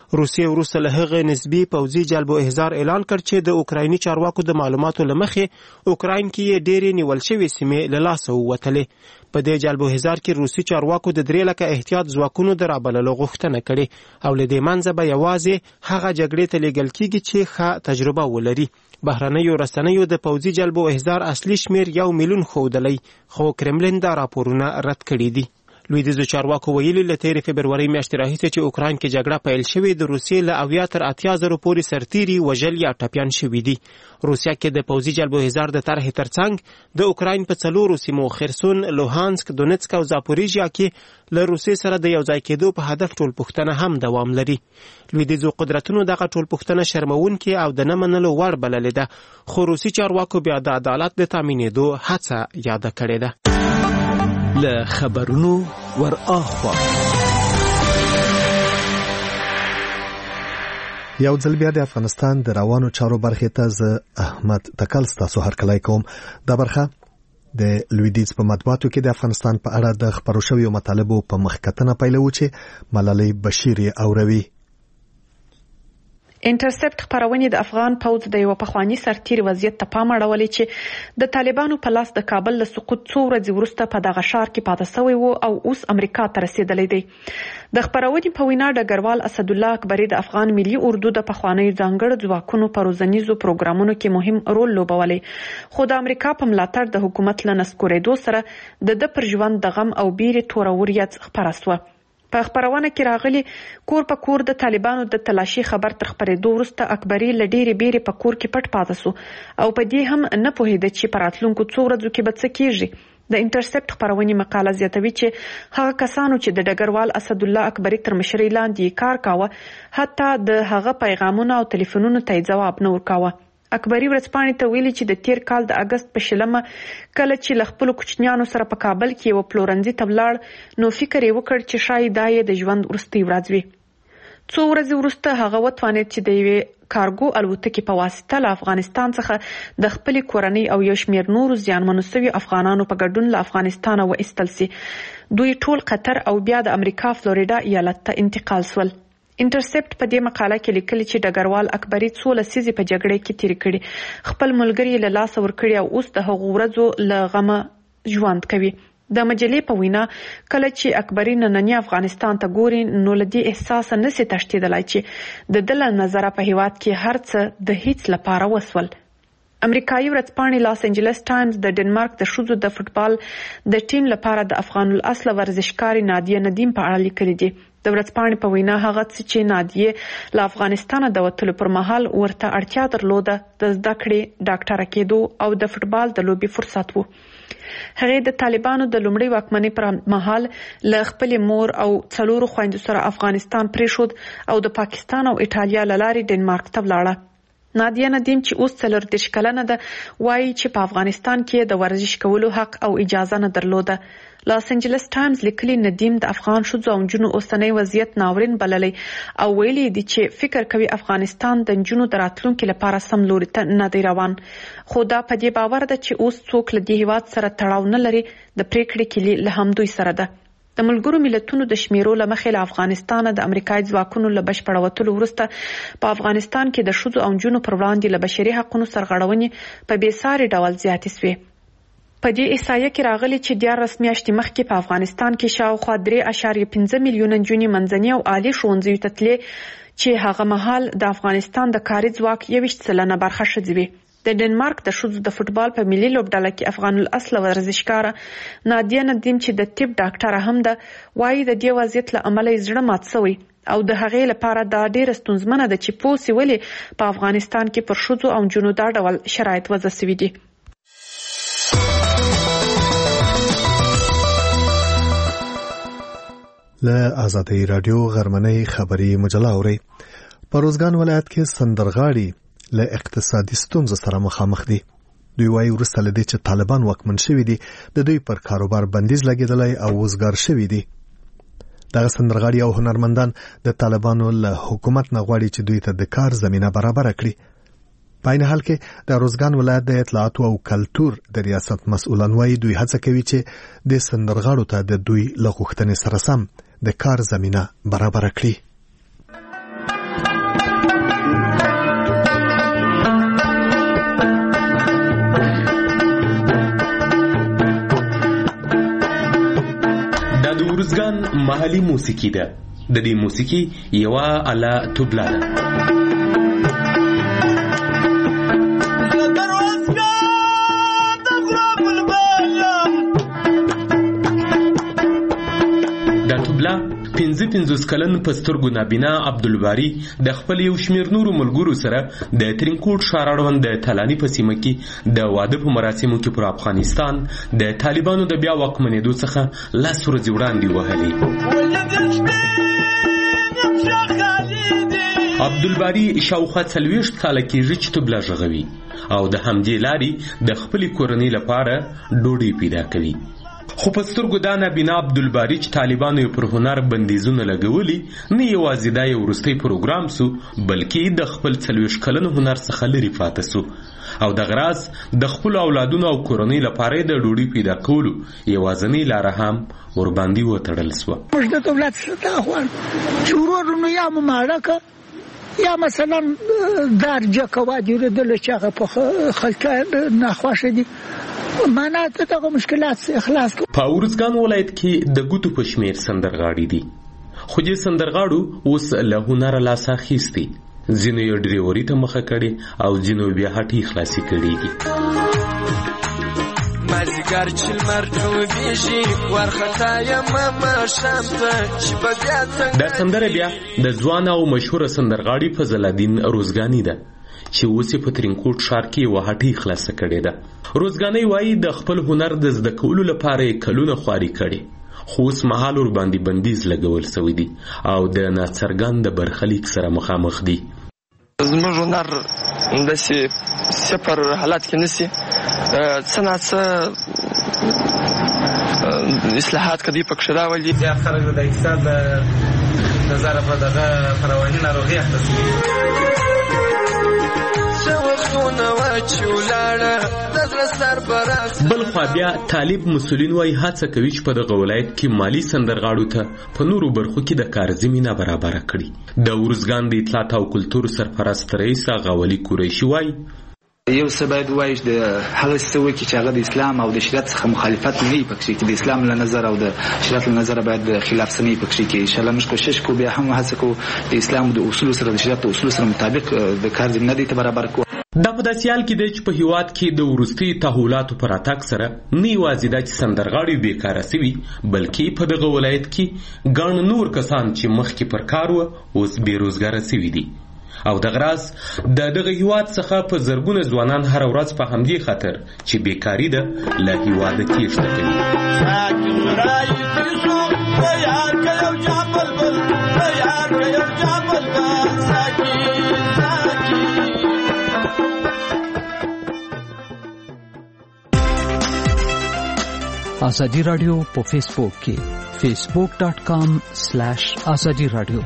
روسیې وروسته له هغه نسبي پوځي جلب او احضار اعلان کړ چې د اوکرایني چارواکو د معلوماتو له مخې اوکراین کې ډېرې نیول شوې سیمې له لاسه ووتلې. په دې جلب او احضار کې روسي چارواکو د درې لکه احتیاط ځواکونو د رابللو غوښتنه کړې او له دې منځه به یوازې هغه جګړې ته لیږل کېږي چې ښه تجربه ولري. بهرنیو رسنیو د پوځي جلب او احضار اصلي شمیر یو میلیون ښودلی، خو کرملین دا راپورونه رد کړي دي. لویدیځو چارواکو ویلي له تېرې فبرورۍ میاشتې راهیسې چې اوکراین کې جګړه پیل شوې د روسیې له اویا تر اتیا زرو پورې سرتیري وژل یا ټپیان شوي دي. روسیه کې د پوځي جلب او احضار د طرحې ترڅنګ د اوکراین په څلورو سیمو خرسون، لوهانسک، دونیتسک او زاپوریژیا کې له روسیې سره د یوځای کېدو په هدف ټولپوښتنه هم دوام لري. لویدیځو قدرتونو دغه ټولپوښتنه شرموونکې او د نه منلو وړ بللې ده، خو روسي چارواکو بیا د عدالت د تامینېدو هڅه یاده کړې ده. له خبرونو ور اخوا یو ځل بیا د افغانستان د روانو چارو برخې ته زه احمد تکل ستاسو هرکلی کوم. دا برخه د لویدیځ په مطبوعاتو کې د افغانستان په اړه د خپرو شویو مطالبو په مخکتنه پیلوو چې ملالۍ بشیر یې اوروي. انټرسپټ خبرونه د افغان پوځ د یو پخوانی سرتیر وضعیت ته پام اړولې چې د طالبانو په لاس د کابل له سقوط څو ورځې وروسته په دغه ښار کې پاتې شوی وو او اوس امریکا ته رسیدلی دی. د خبرونې په وینا ډګروال اسد الله اکبري د افغان ملي اردو د پخوانی ځانګړو ځواکونو په روزنیزو پروګرامونو کې مهم رول لوبولی، خو د امریکا په ملاتړ د حکومت له نسکورېدو سره د د پر ژوند د غم او بیرې توره وریځ خپره سوه. په خبرونه کې راغلي کور په کور د طالبانو د تلاشي خبر تر خبرېدو وروسته اکبري له ډېرې بیرې په کور کې پټ پاتې سو او په دې هم نه پوهېده چې په راتلونکو څو ورځو کې به څه کېږي. د انټرسپټ خبرونې مقاله زیاتوي چې هغه کسانو چې د ډګروال اسد الله اکبري تر مشرۍ لاندې کار کاوه حتی د هغه پیغامونه او ټلیفونونو ته جواب نه ورکاوه. اکبري ورځپاڼې ته ویلي چې د تیر کال د اگست په شلمه کله چې له خپلو کوچنیانو سره په کابل کې یوه پلورنځي ته ولاړ نو فکر یې وکړ چې ښایي دا یې د ژوند وروستۍ ورځ وي. څو ورځې وروسته هغه وتوانېد چې د یوې کارګو الوتکې په واسطه له افغانستان څخه د خپلې کورنۍ او یو شمېر نورو زیانمنو سوي افغانانو په ګډون له افغانستانه وایستل سي. دوی ټول قطر او بیا د امریکا فلوریډا ایالت ته انتقال سول. انټرسپټ په دې مقاله کې لیکلي چې ډګروال اکبري څو لسیزې په جګړې کې تیر کړي، خپل ملګري له لاسه ورکړي او اوس د هغو ورځو له غمه ژوند کوي. د مجلې په وینا کله چې اکبري نننی افغانستان ته ګوري نو له دې احساسه نسي تښتېدلی چې د ده له نظره په هیواد کې هر څه د هیڅ لپاره وسول. امریکایي ورځپاڼې لاس انجلس ټایمز د ډنمارک د ښځو د فوټبال د ټیم لپاره د افغان الاصله ورزشکارې نادیه ندیم په اړه لیکلي دي. د ورځپاڼې په وینا هغه څه چې نادیه له افغانستانه د وتلو پر مهال ورته اړتیا درلوده د زده کړې، ډاکټره کېدو او د فوټبال د لوبې فرصت و. هغې د طالبانو د لومړۍ واکمنۍ پر مهال له خپلې مور او څلورو خویندو سره افغانستان پرېښود او د پاکستان او ایټالیا له لارې ډنمارک ته ولاړه. نادیه ندیم چې اوس څلور دېرش کلنه ده وایي چې په افغانستان کې د ورزش کولو حق او اجازه نه درلوده. لاس انجلس ټایمز لیکلي ندیم د افغان ښځو او نجونو اوسنی وضعیت ناورین بللی او ویلي دي چې فکر کوي افغانستان د نجونو د راتلونکي لپاره سم لوري ته نه دی روان، خو دا په دې باور ده چې اوس څوک له دې هیواد سره تړاو نه لري، د پریکړې کلي له همدوی سره ده. د ملګرو ملتونو د شمیرو له مخې له افغانستانه د امریکایي ځواکونو له بشپړه وتلو وروسته په افغانستان کې د ښځو او نجونو پر وړاندې له بشري حقونو سرغړونې په بېساري ډول زیاتې سوې. په دې احصایه کې راغلي چې دیارلس میاشتې مخکې په افغانستان کې شاوخوا درې اعشاریه پنځه میلیونه نجونې منځني او عالي ښوونځیو ته تلې چې هغه مهال د افغانستان د کاري ځواک یوویشت سلنه برخه ښځې وې. د ډنمارک د ښځو د فوټبال په ملي لوبډله کې افغان الاصله ورزشکاره نادیه ندیم چې د طب ډاکټره هم ده وایي د دې وضعیت له امله یې زړه مات شوی او د هغې لپاره دا ډیره ستونزمنه ده چې پوه سي ولې په افغانستان کې پر ښځو او نجونو دا ډول شرایط وضع سوي دي. له آزادۍ راډیو غرمنۍ خبري مجله اوري. په روزګان ولایت کې سندرغاړي له اقتصادي ستونزو سره مخامخ دي. دوی وايي وروسته له دې چې طالبان واکمن شوي دي د دوی پر کاروبار بندیز لګېدلی او وزګار شوي دي. دغه سندرغاړي او هنرمندان د طالبانو له حکومت نه غواړي چې دوی ته د کار زمینه برابره کړي. په عین حال کې د روزګان ولایت د اطلاعاتو او کلتور د ریاست مسؤلان وايي دوی هڅه کوي چې د سندرغاړو ته د دوی له غوښتنې سره سم د کار زمینه برابره کړي. محلي موسیقي ده. د دې موسیقي یوه آله طبله ده. دا طبله پنځه پنځوس کلن په سترګو نابینا عبدالباري د خپل یو شمېر نورو ملګرو سره د ترینکوټ ښار اړوند د تلاني په سیمه کې د واده په مراسمو کې پر افغانستان د طالبانو د بیا واکمنېدو څخه لس ورځې وړاندې وهلي. عبدالباري شاوخوا څلوېښت کاله کېږي چې طبله غږوي او د همدې لارې د خپلې کورنۍ لپاره ډوډۍ پیدا کوي. خو په سترګو دا نابینا عبدالباري چې طالبانو یې پر هنر بندیزونه لګولي نه یوازې دا یو وروستی پروګرام سو بلکې د خپل څلوېښت کلن هنر څخه لرې پاته سو او دغه راز د خپلو اولادونو او کورنۍ لپاره د ډوډۍ پیدا کولو یوازینۍ لاره هم ورباندې وتړل سوه. موږ د دولت څخه غواړو چې ورورونو یا مو ماړه که یا مثلا درجه کوه جوړېدله چې هغه په خلکه ناخوښه دي معنا ته دغه مشکلات اخلاص کو. په ارزګان ولایت کې د ګوتو په شمېر سندرغاړي دي خو دې سندرغاړو اوس له هنره لاس اخیستی. ځینو یې ډریوري ته مخه کړې او ځینو بیا هټۍ خلاصي کړې دي. مازیګر چې لمر ډوبېږي وارخطا یم ماښام ته چې به بیا څنګه. دا سندره بیا د ځوان او مشهوره سندرغاړي فضل الدین روزګاني ده چې اوس په ترینکوټ ښار کې یوه هټۍ خلاصه کړې ده. روزګانۍ وایي د خپل هنر د زده کولو لپاره یې کلونه خواري کړې خو اوس مهال ورباندې بندیز لګول سوی دي او د ناڅرګند برخلیک سره مخامخ دي. زموږ هنر همداسې صفر حالت کې نشي څه ناڅه اصلاحات که دوی پکښې راولي بیا خلک د اقتصاد د نظره په دغه فراواني ناروغي اخته شوي. بل خوا بیا طالب مسولین وایي هڅه کوي چې په دغه ولایت کې مالي سندرغاړو ته په نورو برخو کې د کار زمینه برابره کړي. د ارزګان د اطلاعات او کلتور سرپرست رئیس غاولي قریشي وایي یو څه باید وایي چې هغه څه وکړي چې هغه د اسلام او د شریعت څخه مخالفت نه وي پکښې کې د اسلام له نظر او د شریعت له نظره باید خلاف څه نه وي پکښې کې. انشاءالله موږ کوشش کوو بیا هم هڅه کوو د اسلام د اصولو سره د شریعت د اصولو سره مطابق د کار زمینه دې ته برابر کوو. دا په داسې حال کې دی چې په هېواد کې د وروستي تحولاتو پر راتګ سره نه یوازې دا چې سندرغاړي بېکاره سوي بلکې په دغه ولایت کې ګڼ نور کسان چې مخکې پر کار وه اوس بېروزګاره سوي دي او دغه راز د دغه هېواد څخه په زرګونه ځوانان هره ورځ په همدې خاطر چې بېکاري ده له هېواده تېښته کوي. آزادی رادیو په فیسبوک کې facebook dot com slash azadi radio.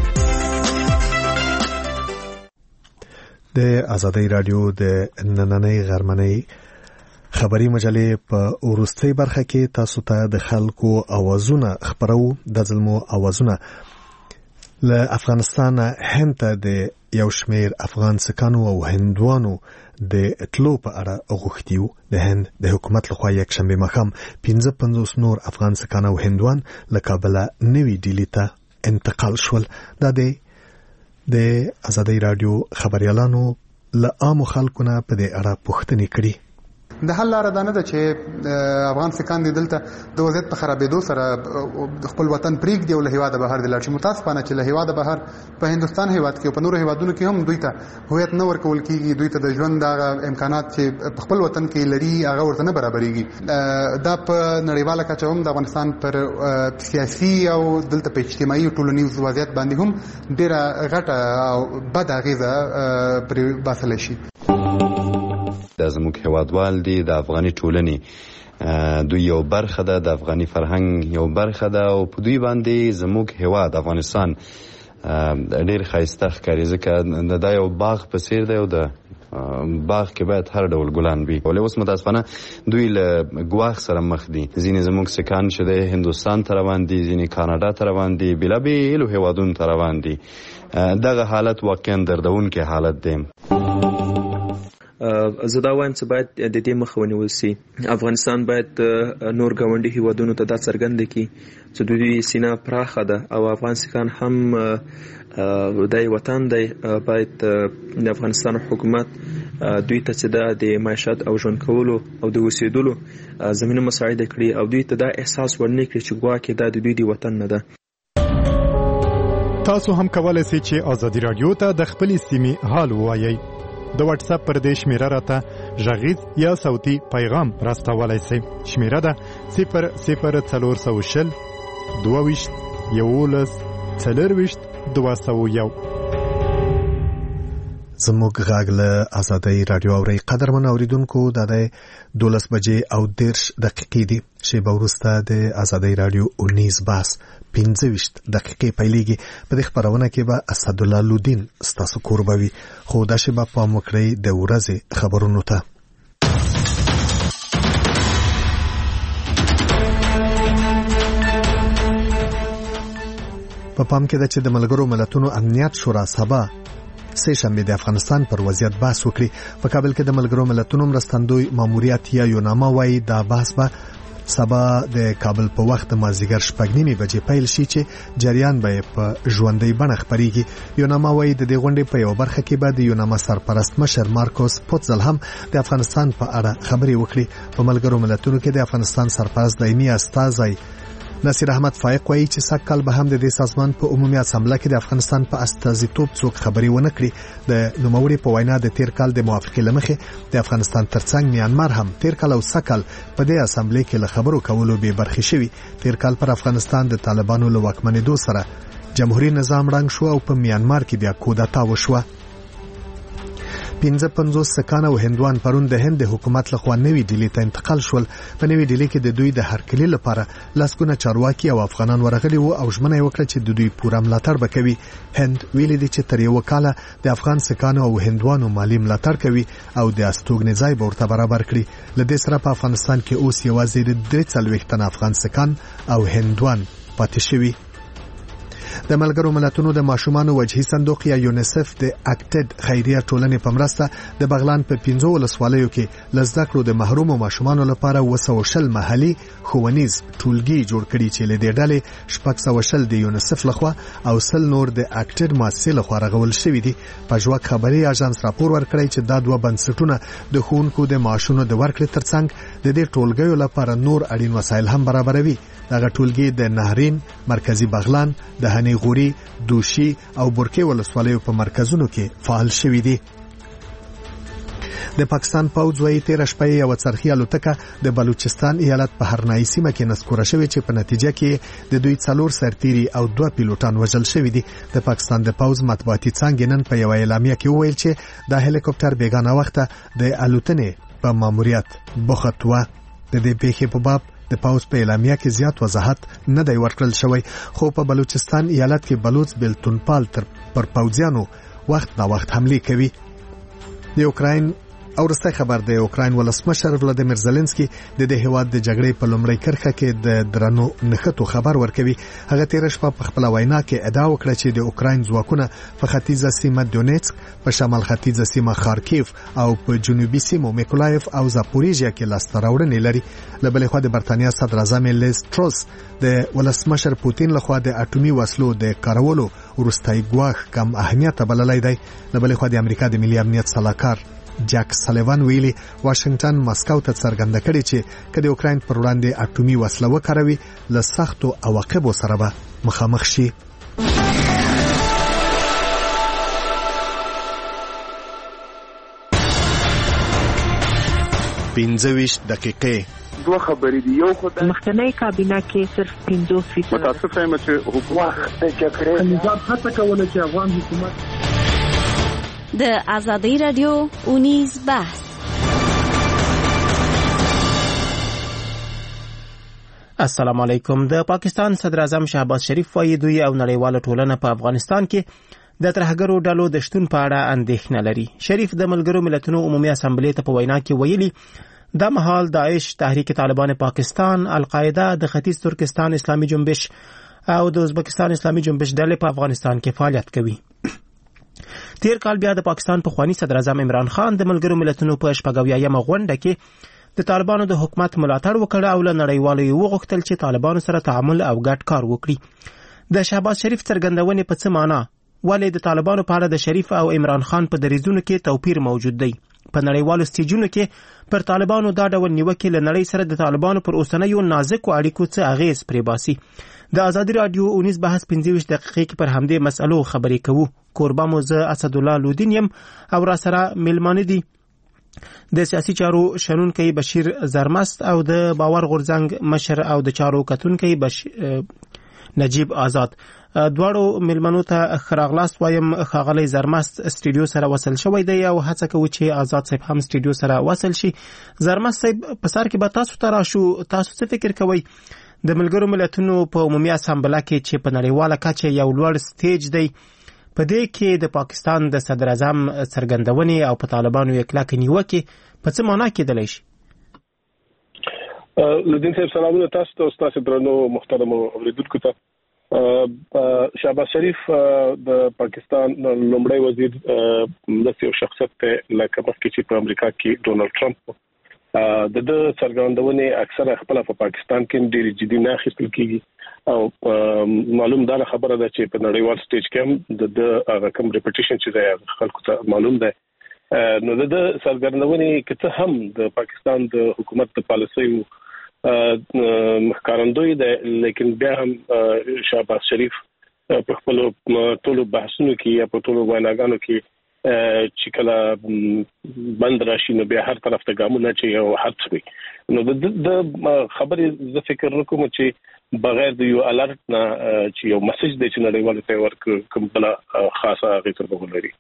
د آزادی رادیو د نننۍ غرمنۍ خبري مجلې په وروستۍ برخه کې تاسو ته د خلکو اوازونه خبرو. د ظلمو اوازونه له افغانستان هند ته د یو شمېر افغان سکانو او هندوانو د تلو په اړه غوښتیو. د هند د حکومت لخوا یک شنبه ماښام پنځه پنځوس نور افغان سکان او هندوان له کابله نوي ډیلي ته انتقال شول. دا د د آزادی رادیو خبريالانو له عامو خلکو نه په دې اړه پوښتنې کړي. د حل لاره دا نه ده چې افغان سکان دي دلته د وضعیت په خرابېدو سره خپل وطن پرېږدي او له هېواده بهر دي لاړ شي. متاسفانه چې له هېواده بهر په هندوستان هېواد کې او په نورو هېوادونو کې هم دوی ته هویت نه ورکول کېږي. دوی ته د ژوند هغه امکانات چې په خپل وطن کې لري هغه ورته نه برابرېږي. دا په نړیواله کچه هم د افغانستان پر سیاسي او دلته په اجتماعي او ټولنیز وضعیت باندې هم ډېره غټه او بده اغېزه پرې باسلی شي. دا زموږ هیوادوال دي د افغاني ټولنې دوی یو برخه ده د افغاني فرهنګ یو برخه ده او په دوی باندې زموږ هیواد افغانستان ډېر ښایسته ښکاري ځکه دا یو باغ په څېر دی او د باغ کې باید هر ډول ګلان وي. ولې اوس متاسفانه دوی له ګواښ سره مخ دي. ځینې زموږ سکان چې دی هندوستان ته روان دي ځینې کاناډا ته روان دي بېلابېلو هیوادونو ته روان دي. دغه حالت واقعا دردونکی حالت دی. زه دا وایم چې باید د دې مخه ونیول شي. افغانستان باید نور ګاونډي هیوادونو ته دا څرګنده کړي چې د دوی سینه پراخه ده او افغانستان هم د وطن دی. باید د افغانستان حکومت دوی ته چې د معیشت او ژوند کولو او د اوسېدلو زمینه مساعده کړي او دوی ته دا احساس ورنه کړي چې ګواکې دا د دوی د وطن نه ده. تاسو هم کولای شئ چې آزادي رادیو ته د خپلې سیمې حال ووایئ. د واتس اپ پر دې شمیره راته غږیز یا صوتي پیغام راستولای شئ. شمیره ده صفر صفر څلور سوه شل دوه ویشت یولس څلور ویشت دوه سوه یو. زموږ غږ له آزادۍ رادیو اورئ. قدرمن اوریدونکو دا د دولس بجې او دېرش دقیقې دي. شیبه وروسته د آزادۍ رادیو اونیز بحث پنځه ویشت دقیقې پیلېږي. په دې خپرونه کې به اسدالله لودین ستاسو کوربه وي. خو دا شیبه پام وکړئ د ورځې خبرونو ته. په پام کې ده چې د ملګرو ملتونو امنیت شورا سبا سه شنبه د افغانستان پر وضعیت بحث وکړي. په کابل کې د ملګرو ملتونو مرستندوی ماموریت یا یوناما وايي دا بحث به سبا د کابل په وخت مازیګر شپږ نیمې بجې پیل شي چې جریان به په ژوندۍ بڼه خپرېږي. یوناما وايي د دې غونډې په یو برخه کې به د یوناما سرپرست مشر مارکوس پوتزل هم د افغانستان په اړه خبرې وکړي. په ملګرو ملتونو کې د افغانستان سرپرست دایمي استازی نصیر احمد فائق وایي چې سږ کال به هم د دې سازمان په عمومي اسامبله کې د افغانستان په استازیتوب څوک خبرې ونه کړي. د نوموړي په وینا د تیر کال د موافقې له مخې د افغانستان ترڅنګ میانمار هم تیر کال او سږ کال په دې اسامبلې کې له خبرو کولو بې برخې شوي. تیر کال پر افغانستان د طالبانو له واکمنېدو سره جمهوریت نظام ړنګ شو او په میانمار کې بیا کودتا وشوه. پنځه پنځوس سکان او هندوان پرون د هند حکومت لخوا نوې ډیلی ته انتقال شول. په نوې ډیلی کې د دوی د هرکلي لپاره لسګونه چارواکي او افغانان ورغلي وو او ژمنه وکړه چې د دوی پوره ملاتړ وکوي. هند ویلي دی چې تر یو کال د افغان سکانو او هندوانو مالی ملاتړ کوي او د استوګنځای به ورته برابر کړي. له دې سره په افغانستان کې اوس یوازې د درې څلوېښت تنه افغان سکان او هندوان پاتې شوي. د ملګرو ملتونو د ماشومانو وجهي صندوق یا یونیسف د اکټډ خیریه ټولنې په مرسته د بغلان په پنځو ولسوالیو کې لزده کړو د محرومو ماشومانو لپاره وسو شل محلي ښوونیز ټولګي جوړ کړي چې له دې ډلې شپږ سوه شل د یونیسف لخوا او سل نور د اکټډ مؤسسې لخوا راغول شوي دي. په ژوک خبري اژانس راپور ورکړی چې دا دوه بنسټونه د ښوونکو د معاشونو د ورکړې ترڅنګ د دې ټولګیو لپاره نور اړین وسایل هم برابروي. دغه ټولګي د نهرین، مرکزی بغلان، د هنی غوري، دوشي او برکې ولسوالیو په مرکزونو کې فعال شوي دي. د پاکستان پوځ وايي تیر شپه یو څرخي الوتکه د بلوچستان ایالت په هرنایي سیمه کې نسکوره شوې چې په نتیجه کې د دوی څلور سرتیري او دوه پیلوټان وژل شوي دي. د پاکستان د پوځ مطبوعاتي څانګې نن په یو اعلامیه کې وویل چې دا هلیکوپټر بیګانه وخته د الوتنې په ماموریت بوخت و. د دې پیښې په باب د پاوز په اعلامیه کې زیات وضاحت نه دی ورکړل شوی. خو په بلوچستان ایالت کې بلوچ بلتونپال تر پر پوځیانو وخت نا وخت حمله کوي. د اوکراین او رسته خبر د اوکراین ولسمشر ولادیمیر زيلنسکي د دې هیواد د جګړې په لومړۍ کرخه کې د درنو نښتو خبر ورکوي. هغه تیر شپه په خپل وینا کې ادعا وکړه چې د اوکراین ځواکونه په ختیځه سیمه دونیتسک، په شمال ختیځه سیمه خارکیف او په جنوبي سیمو میکولایف او زاپوریژیا کې لاسته راوړنې لري. له بلې خوا د برتانیا صدر اعظم لیز ټروس د ولسمشر پوتین لخوا د اټومي وسلو د کارولو وروستۍ ګواښ کم اهمیت بللی دی. له بلې خوا د امریکا د ملي امنیت سلاکار جاک سلیوان ویلي واشنگټن ماسکو ته څرګنده کړې چې کله اوکراین پر وړاندې اټومي وسله وکاروي له سختو عواقبو سره به مخامخ شي. پنځه ویشت دقیقې دوه خبرې دي. یو خدای مخکنی کابینه کې صرف پنځوس فیصد متاسفه یم چې حکومت د جګړې نظام هڅه کوله چې افغان حکومت د آزادۍ رادیو اونیز بحث. السلام علیکم. د پاکستان صدر اعظم شهباز شریف وايي دوی او نړیواله ټولنه په افغانستان کې د ترهګرو ډلو د شتون په اړه اندېښنه لري. شریف د ملګرو ملتونو عمومي اسامبلې ته په وینا کې ویلي دا مهال داعش، تحریک طالبان پاکستان، القاعده، د ختیځ ترکستان اسلامي جنبش او د ازبکستان اسلامي جنبش ډلې په افغانستان کې فعالیت کوي. تیر کال بیا د پاکستان پخوانی صدر اعظم عمران خان د ملګرو ملتونو په شپږاویایمه غونډه کې د طالبانو د حکومت ملاتړ وکړ او له نړیوالو یې وغوښتل چې طالبانو سره تعامل او ګډ کار وکړي. د شهباز شریف څرګندونې په څه معنا؟ ولې د طالبانو په اړه د شریف او عمران خان په دریځونو کې توپیر موجود دی؟ په نړیوالو سټیجونو کې پر طالبانو دا ډول نیوکې له نړۍ سره د طالبانو پر اوسنیو نازکو اړیکو څه اغیز پرې باسي؟ د ازادي رادیو اونیز بحث پنځه ویشت دقیقې کې پر همدې مسألو خبرې کوو. کوربه مو زه اسدالله لودین یم او را سره میلمانه دي د سیاسي چارو شنونکی بشیر زرمست او د باور غورځنګ مشر او د چارو کتونکی بش... نجیب آزاد. دواړو ملمنو ته خراغلاست وایم. خاغلی زرمست استودیو سره وصل شوی دی او هڅه کوي چې آزاد صاحب هم استودیو سره وصل شي. زرمست صاحب په سر کې به تاسو ته راشو. تاسو څه فکر کوئ د ملګرو ملتونو په عمومي اسامبله کې چې په نړیواله کچه یو لوړ سټیج دی، په دې کې د پاکستان د صدر اعظم څرګندونې او په طالبانو یې کلکې نیوکې په څه معنا کېدلی شي؟ لودین صاحب سلامونه تاسو ته او ستاسو درنو محترمو اوریدونکو ته. شهباز شریف د پاکستان لومړی وزیر داسې یو شخصیت دی لکه مخکې چې په امریکا کې ډونالډ ټرمپ د د څرګندونې اکثره خپل په پاکستان کې ډېری جدي نه اخیستل کیږي او معلوم دا خبره ده چې په نړیوال سټیج کې هم د د هغه کوم ریپټیشن چې دی خلکو ته معلوم ده. نو د د څرګندونې کته هم د پاکستان د حکومت د پالیسۍ مخکارندوی ده، لیکن بیا هم شهباز شریف په خپل ټولو بحثونو کې یا په ټولو ویناګانو کې چې کله بند راشي نو بیا هر طرف ته ګامونه چې یو حد وي. نو د خبرې زه فکر نکوم چې بغیر د یو الرټ نه چې یو میسج دی چې نړیوالو ته ورکړي کوم بل خاصه غیتر وګوري.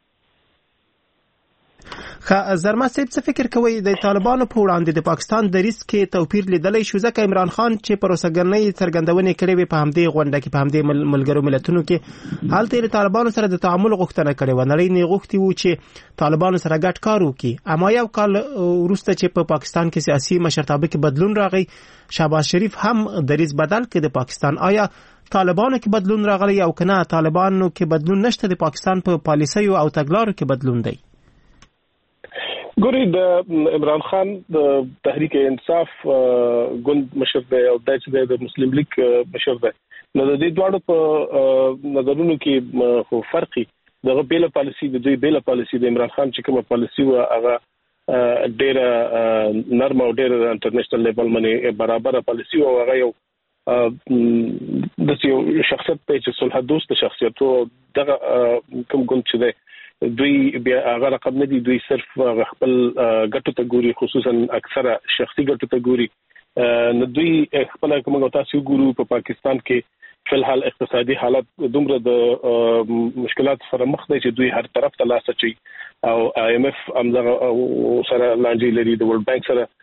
خا زرما صاحب څه فکر کوي د طالبانو په وړاندې د پاکستان د ریسک کې توپیر لیدلای شو؟ ځکه عمران خان چې پروسګرنۍ څرګندونې کړې وي په همدې غونډه کې په همدې ملګرو ملتونو کې هلته د طالبانو سره د تعامل غوښتنه کړې و، نړۍ نه غوښتي وو چې طالبانو سره ګډ کار وکړي. اما یو کال وروسته چې په پاکستان کې سیاسي مشرتابه کې بدلون راغی، شهباز شریف هم دریځ بدل کړ د پاکستان. آیا طالبانو کې بدلون راغلی او کنه طالبانو کې بدلون نشته، د پاکستان په پالیسیو او تګلارو کې بدلون دی؟ ګوري د عمران خان د تحریک انصاف ګوند مشر دی او د مسلم لیگ مشر دی. نو د دې دواړو په نظرونو کې خو فرقي دغه بیل پالیسی د دوی بیل پالیسی د عمران خان چې کومه پالیسی و هغه ډېر نرم او ډېر انټرنیشنل لیول باندې برابر پالیسی او هغه یو د یو شخصیت په چې صلح دوست شخصیت او دغه کوم ګوند چې دی دوی بیا هغه رقم نه دي، دوی صرف خپل ګټو ته ګوري، خصوصا اکثره شخصي ګټو ته ګوري. نو دوی خپل کومه تاسو ګورو په پاکستان کې فلحال اقتصادي حالت دومره د مشکلات سره مخ دی چې دوی هر طرف ته لاس اچي او آی ایم ایف امزغه سره لانجې لري، د ورلد بانک سره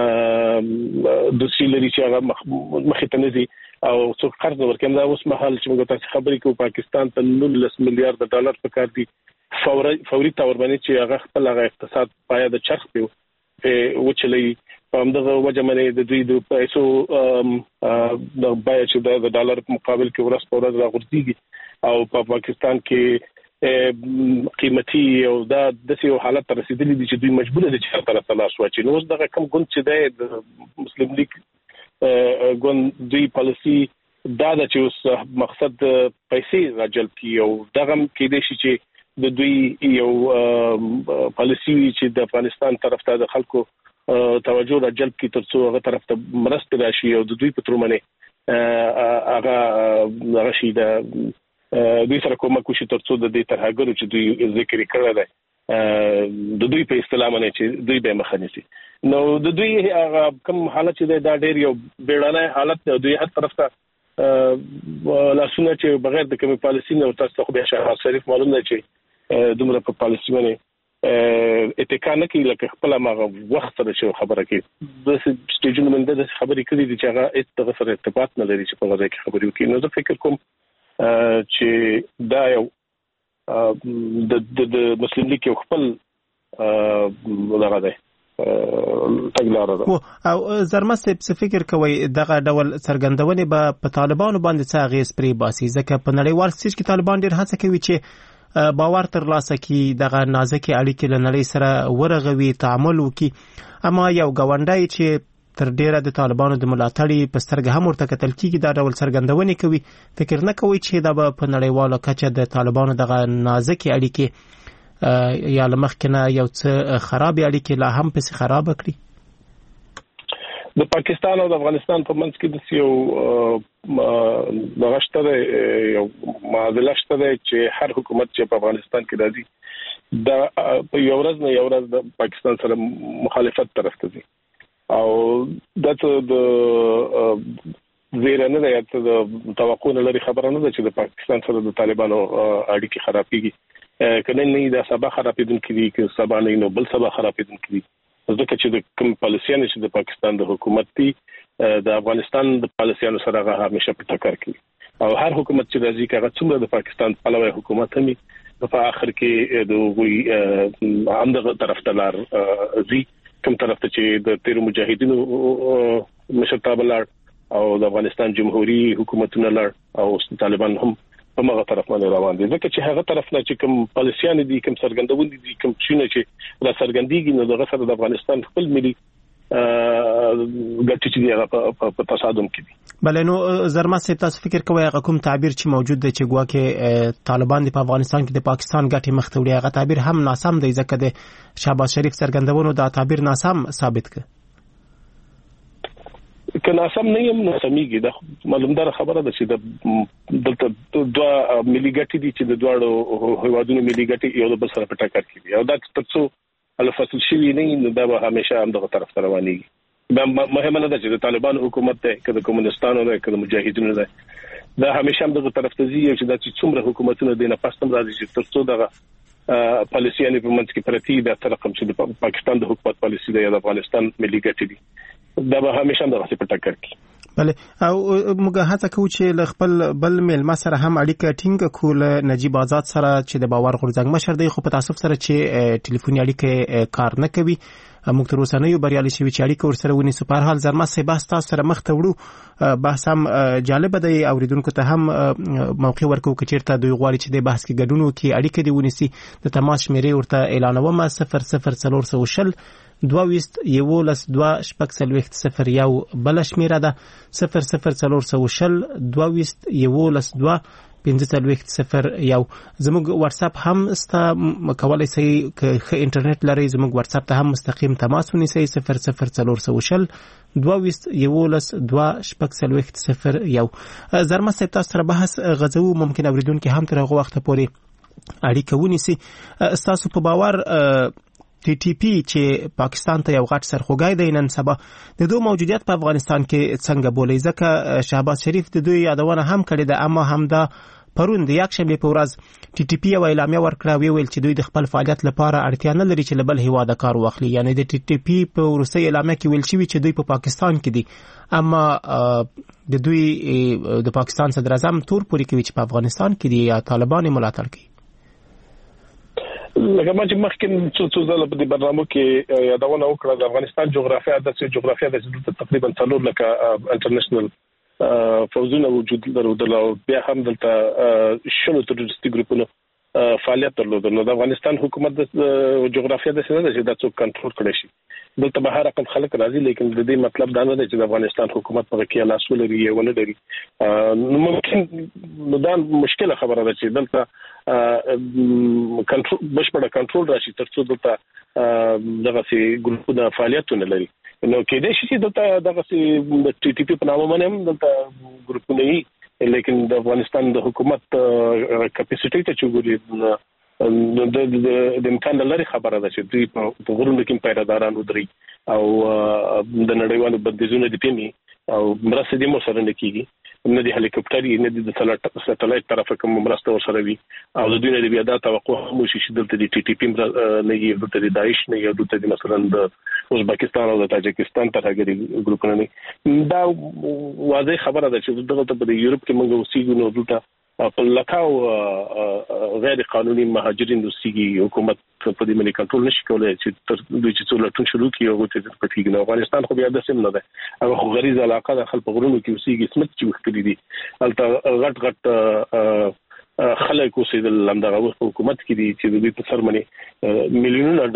د سیلري چې هغه مخې ته نزي او څو قرض ورکوم. دا اوس مهال چې موږ تاسو خبرې کوو پاکستان ته نولس میلیارډ ډالر پکار دي فوري فوري تور باندې چې هغه خپل هغه اقتصاد پایا د چرخ په وچلې په همدغه وجه باندې د دوی د پیسو د بای چې د ډالر په مقابل کې ورس په ورځ راغورځيږي او په پاکستان کې قیمتي او دا د یو حالت ته رسیدلې دي چې دوی مجبور دي چې طرف ته لاس واچي. نو دغه کم ګوند چې د مسلم لیگ ګوند دوی پالیسی دا د چې مقصد پیسې راجلب کی او دغه کې دي چې د دوی یو پالیسی چې د افغانستان طرف ته د خلکو توجه را جلب کی ترڅو هغه طرف ته مرسته راشي او د دوی په ترمنه هغه هغه شي د دوی سره کومک وشي ترڅو د دې ترهګرو چې دوی ذکر کړل دی د دوی په اصطلاح باندې چې دوی به مخ نشي. نو د دوی هغه کوم حالت چې دا ډېر یو بیړنی حالت دی، دوی هر طرف ته لاسونه چې بغیر د کومې پالیسي نه تاسو خو بیا شهباز شریف معلوم دی چې دومره په پالیسي باندې اتکا نه کوي لکه خپل ماغه وخت سره چې خبره کوي. د سټیجونو باندې د خبرې کړې دي چې هغه هیڅ سره ارتباط نه لري چې په غږ کې خبرې وکړي. نو زه فکر کوم چې دا یو د د مسلم لیگ یو خپل دغه دی تګلاره ده. او زرما صاحب څه فکر کوي دغه ډول څرګندونې به په طالبانو باندې څه اغیز پرې باسي؟ ځکه په نړیوال سټیج کې طالبان ډېر هڅه کوي چې باور ترلاسه کړي دغه نازکې اړیکې له نړۍ سره ورغوي تعامل وکړي اما یو ګاونډی چې تر ډیره د طالبانو د ملاتړي په سترګه هم ورته کتل کېږي دا ډول څرګندونې کوي فکر نه کوي چې دا به په نړیواله کچه د طالبانو دغه نازکې اړیکې یا له مخکې نه یو څه خرابې اړیکې لا هم پسې خرابه کړي د پاکستان او د افغانستان په منځ کې د یو دغه شته یو معادله شته چې هر حکومت چې په افغانستان کې راځي دا یو ورځ نه یو ورځ د پاکستان سره مخالفت طرف ته ځي او دته د زیرا نه ده چې د توقع نه لري خبره نه ده چې د پاکستان سره د طالبانو اړیکې خرابېږي کنه نه دا سبا خرابېدونکې دي چې سبا نه نو بل سبا خرابېدونکې دي ځکه چې د کوم پالیسیانو چې د پاکستان د حکومت دي د افغانستان د پالیسیانو سره هغه همیشه په ټکر کې او هر حکومت چې راځي هغه څومره د پاکستان پلوي حکومت همي په اخر کې د وی همدغه طرف ته لار زی کوم طرف ته چې د تیر مجاهدینو مشرتابه لړ او د افغانستان جمهوریت حکومتونه لړ او طالبان هم په هغه طرف باندې روان دي ځکه چې هغه طرف نه چې کوم پالیسیان دي کوم سرګندون دي کوم چینه چې را سرګندېږي نو دغه سره د افغانستان خپل ملي ګټې چې هغه په تصادم کې دي بل نو زرما سي تاسو فکر کوئ هغه کوم تعبیر چې موجود دی چې ګواکې طالبان د افغانستان کې د پاکستان ګټې مخ ته وړي هغه تعبیر هم ناسم دی ځکه د شهباز شریف سرګندونو دا تعبیر ناسم ثابت کړ کله سم نه یم سميږي د معلومدار خبره ده چې د دلته دوه ملي ګټې دي چې د دوه هیوادونو ملي ګټې یو د بل سره په ټکر کې دي او دا ترڅو الفصل شوی نه نو دا به همیشه هم دغه طرف ته روانيږي دا مهمه نه ده چې د طالبان حکومت ته کله کمونستانو ده کله مجاهدینو ده دا همیشه هم دغه طرف ته ځي چې دا چې څومره حکومتونه دینه پاستم راځي چې ترڅو دغه پالیسیانه په منځ کې پرتی د ترقم چې د پاکستان د حکومت پالیسی ده یا د افغانستان ملي ګټې دي دا به همیشه د غصې په ټکر کې بله او موږ هڅه کوو چې ل خپل بل میلمه سره هم اړیکه ټینګ کول نجیب آزاد سره چې د باور غورځنګ مشر دی خو په تاسف سره چې ټلیفوني اړیکه کار نه کوي موږ تر اوسه نه یو بریالي شوي چې اړیکه ورسره ونیسو په هر حال زرما سي بحث تاسو سره مخ ته وړو بحث هم جالب دی اوریدونکو ته هم موقع ورکو چې چیرته دوی غواړي چې د بحث کې ګډون وکړي اړیکه دی ونیسي د تماس شمیرې ورته اعلانومه صفر صفر څلور سوه شل دوه ویست یولس دوه شپږ څلوېښت صفر یو بل شمیره ده صفر صفر څلور سوه شل دوه ویست یولس دوه پنځه څلوېښت صفر یو زموږ واتس اپ هم ستا کولای شئ که ښه انټرنیټ لرئ زموږ واتس اپ ته هم مستقیم تماس ونیسئ صفر صفر څلور سوه شل دوه ویست یولس دوه شپږ څلوېښت صفر یو زرما صاحب تاسو سره بحث غځو ممکن اوریدونکو هم تر هغه وخته پورې اړیکه ونیسي ستاسو په باور ټي ټي پی چې پاکستان ته یو غټ سرخوږی دی نن سبا د دوی موجودیت په افغانستان کې څنګه بولي ځکه شهباز شریف د دوی یادونه هم کړې ده اما هم دا پرون د یکشنبه په ورځ ټي ټي پی یو اعلامیه ورکړه ویل چې دوی د خپل فعالیت لپاره اړتیا نه لري چې له بل هیواده کار واخلي یعنی د ټي ټي پی په وروستي اعلامیه کې ویل شوی چې دوی په پاکستان کې دي اما د دوی د پاکستان صدر اعظم تور پوری کوي چې په افغانستان کې دي یا طالبان ملاتړ کوي لکه ما چې مخکې څو څو ځله په دې برنامه کې یادونه وکړه د افغانستان جغرافیه د جغرافیه د تقریبا څلور لکه انټرنیشنل فوزونه وجود درلودل او بیا هم دلته شلو تروریستي ګروپونو فعالیت درلودل نو د افغانستان حکومت د جغرافیه د سره چې د څو کنټرول کړی شي دلته به هر رقم خلک راځي لیکن د دې مطلب دا نه دی چې د افغانستان حکومت په کې لا سول لري ونه لري نو ممکن دا مشکله خبره ده چې دلته کنټرول بشپړه کنټرول راشي ترڅو دلته دغه سي ګروپونه فعالیتونه لري نو کې د شي دلته دغه سي د ټي ټي پی په نامه باندې دلته ګروپونه یې لیکن د افغانستان د حکومت کیپاسټي ته چوغوري د امکان لري خبره ده چې دوی په غرونو کې پیداداران ودري او د نړیوالو بندیزونو د پیمي او مرسته دې مو سره نه کیږي نه د هلیکوپټر نه د سټلایټ طرفه کوم مرسته ورسره وي او د دوی نه بیا دا توقع هم شي چې دلته د ټي ټي پی نه یو د داعش نه یو د مثلا د ازبکستان او د تاجکستان ترهګری ګروپونه نه دا واضح خبره ده چې دغه په یورپ کې موږ اوسېږو نو دلته په لکاو غیر قانوني مهاجرین د سیګي حکومت په دې باندې کنټرول نشي کولای چې تر دوی چې څو لټون شروع کیږي او چې په تیګ نه افغانستان خو بیا د سیم نه ده هغه غریزه علاقه د خلک غرونو کې اوسېږي سمت چې وکړي دي البته غټ غټ خلک اوسېدل لمدغه وخت حکومت کې دي چې د دې په سر باندې میلیونونه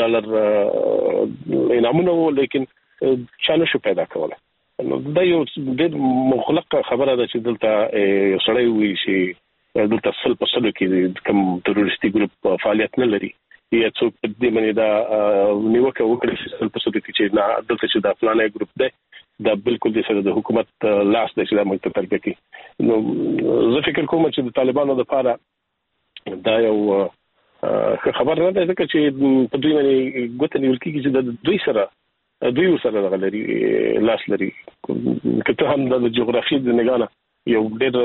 ډالر انعامونه وو لیکن چانه شو پیدا کوله نو دا یو ډېر مخلق خبره ده چې دلته سړی وي چې دلته سل په سلو کې کوم تروریستي ګروپ فعالیت نه لري یا څوک په دې باندې دا نیوکه وکړي چې سل په سلو کې چې نه دلته چې دا فلانه ګروپ ده دا بالکل د سره د حکومت لاس دی چې دا موږ ته ترګه کوي نو زه فکر کوم چې د طالبانو لپاره دا یو خبر نه ده ځکه چې په دوی باندې ګوتې نیول کېږي چې د دوی سره دوی سره غلري لاس لري کته هم د جغرافي د نگانه یو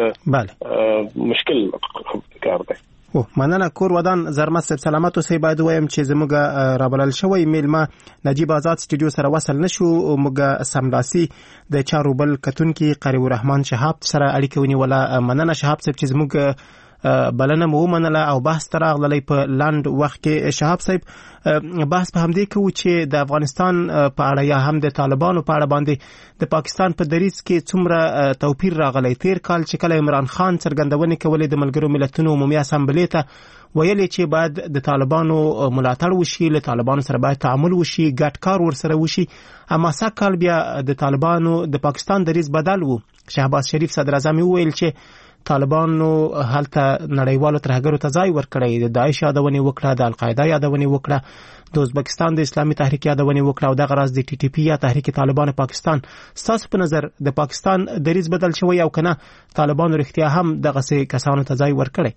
ډېر مشکل کار دی او مننه کور ودان زرمست سلامت اوسئ. باید وایم چې زموږ رابلل شوی میلمه نجیب آزاد سټوډیو سره وصل نشو موږ سملاسي د چارو بل کتونکي قریب الرحمن شهاب سره اړیکه ونیوله. مننه شهاب صاحب چې زموږ بلنه مو منله او بحث تراغلی په لاند وخت کې. شهاب صاحب بحث په همدې کوو چې د افغانستان په اړه یا هم د طالبانو په اړه باندې د پاکستان په دریځ کې څومره توپیر راغلی. تیر کال چې کله عمران خان څرګندونې کولې د ملګرو ملتونو عمومي اسامبلې ته ویلې چې باید د طالبانو ملاتړ وشي له طالبانو سره باید تعامل وشي ګډ کار ورسره وشي اما ساکال بیا د طالبانو د پاکستان دریځ بدل وو. شهباز شریف صدر اعظم ویل چې طالبانو هلته نړیوالو ترهګرو ته ځای ورکړی د داعش یادونه وکړه د القاعده یادونه وکړه د ازبکستان د اسلامي تحریک یادونه وکړه او دغه راز د ټي ټي پی یا تحریک طالبان پاکستان. ستاسو په نظر د پاکستان دریځ بدل شوی او کنه طالبانو رښتیا هم دغه سه کسانو ته ځای ورکړي؟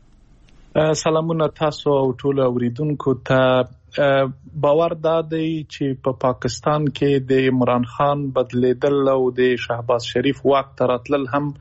سلامونه تاسو او ټول اوریدونکو ته. باور دا دی چې په پا پاکستان کې د عمران خان بدلیدل او د شهباز شریف واک تراتل هم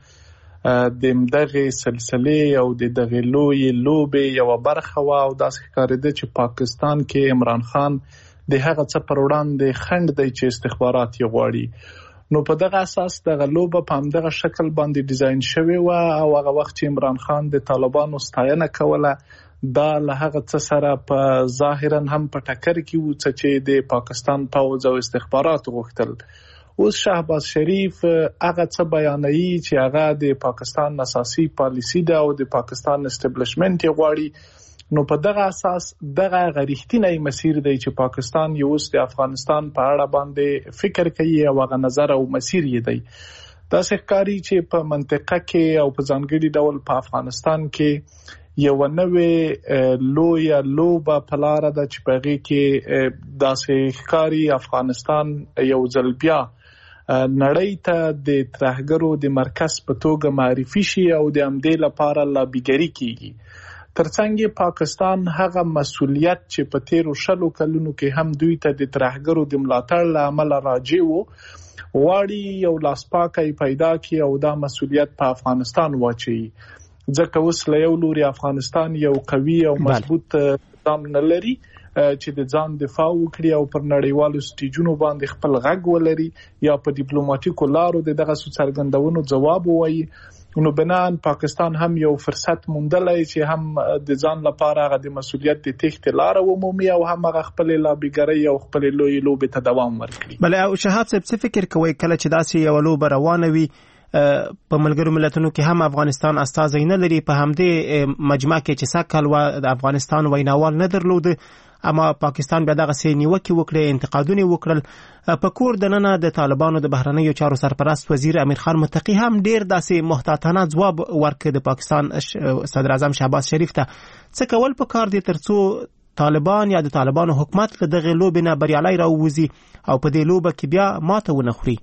د مدغه سلسله او د دغه لوی لوبې یو برخه وا او داسې ښکارېده چې پاکستان کې عمران خان د هغه څه پر وړاندې خنډ دی چې استخبارات یې غواړي. نو په دغه اساس دغه لوبه په همدغه شکل باندې ډیزاین شوی و او هغه وخت چې عمران خان د طالبانو ستاینه کوله دا له هغه څه سره په ظاهرا هم په ټکر کې و چې د پاکستان پوځ او استخبارات غوښتل. اوس شهباز شریف هغه څه بیانوي چې هغه د پاکستان اساسي پالیسی ده او د پاکستان استبلیشمنت غواړي نو په دغه اساس دغه غریښتینی مسیر دی چې پاکستان یو اوس د افغانستان په اړه باندې فکر کوي او هغه نظر او مسیر یې دی. دا ښکاري چې په منطقه کې او په ځانګړي ډول په افغانستان کې یو نوې لویه لوبه په لاره ده چې په هغې کې داسې ښکاري افغانستان یو ځل بیا نړۍ ته د ترهګرو د مرکز په توګه معرفي شي او د همدې لپاره لابیګري کیږي. ترڅنګ پاکستان هغه مسؤلیت چې په تیرو شلو کلونو کې هم دوی ته د ترهګرو د ملاتړ له امله راجع وو واړي یو لاسپاکی پیدا کړي او دا مسؤلیت په افغانستان واچي ځکه اوس له یو لوري افغانستان یو قوي او مضبوط نظام نه لري چې د ځان دفاع وکړي او پر نړیوالو سټیجونو باندې خپل غږ ولري یا په ډیپلوماټیکو لارو دغه څرګندونو جواب ووایي. نو بنان پاکستان هم یو فرصت موندلای چې هم د ځان لپاره غو د مسولیت د تخت لار عمومي او هم غ خپل لابیګری او خپل لوی لوبې ته دوام ورکړي. بل او شهاب صاحب څه فکر کوي کله چې داسې یو لوبه روانه وي په ملګرو ملتونو کې هم افغانستان استازی نه لري په همدې مجمع کې چې ساکل و د افغانستان ویناوال نه درلود اما پاکستان بیا دغه سې نیوکې وکړې انتقادونه وکړل. په کور دننه د طالبانو د بهرنیو چارو سرپرست وزیر امیر خان متقی هم ډیر داسې محتاطانه ځواب ورکړ د پاکستان صدر اعظم شهباز شریف ته. څه کول پکار دي ترڅو طالبان یا د طالبانو حکومت له دغه لوبې نه بریالي راووځي او په دې لوبه کې بیا ماته ونه خوري؟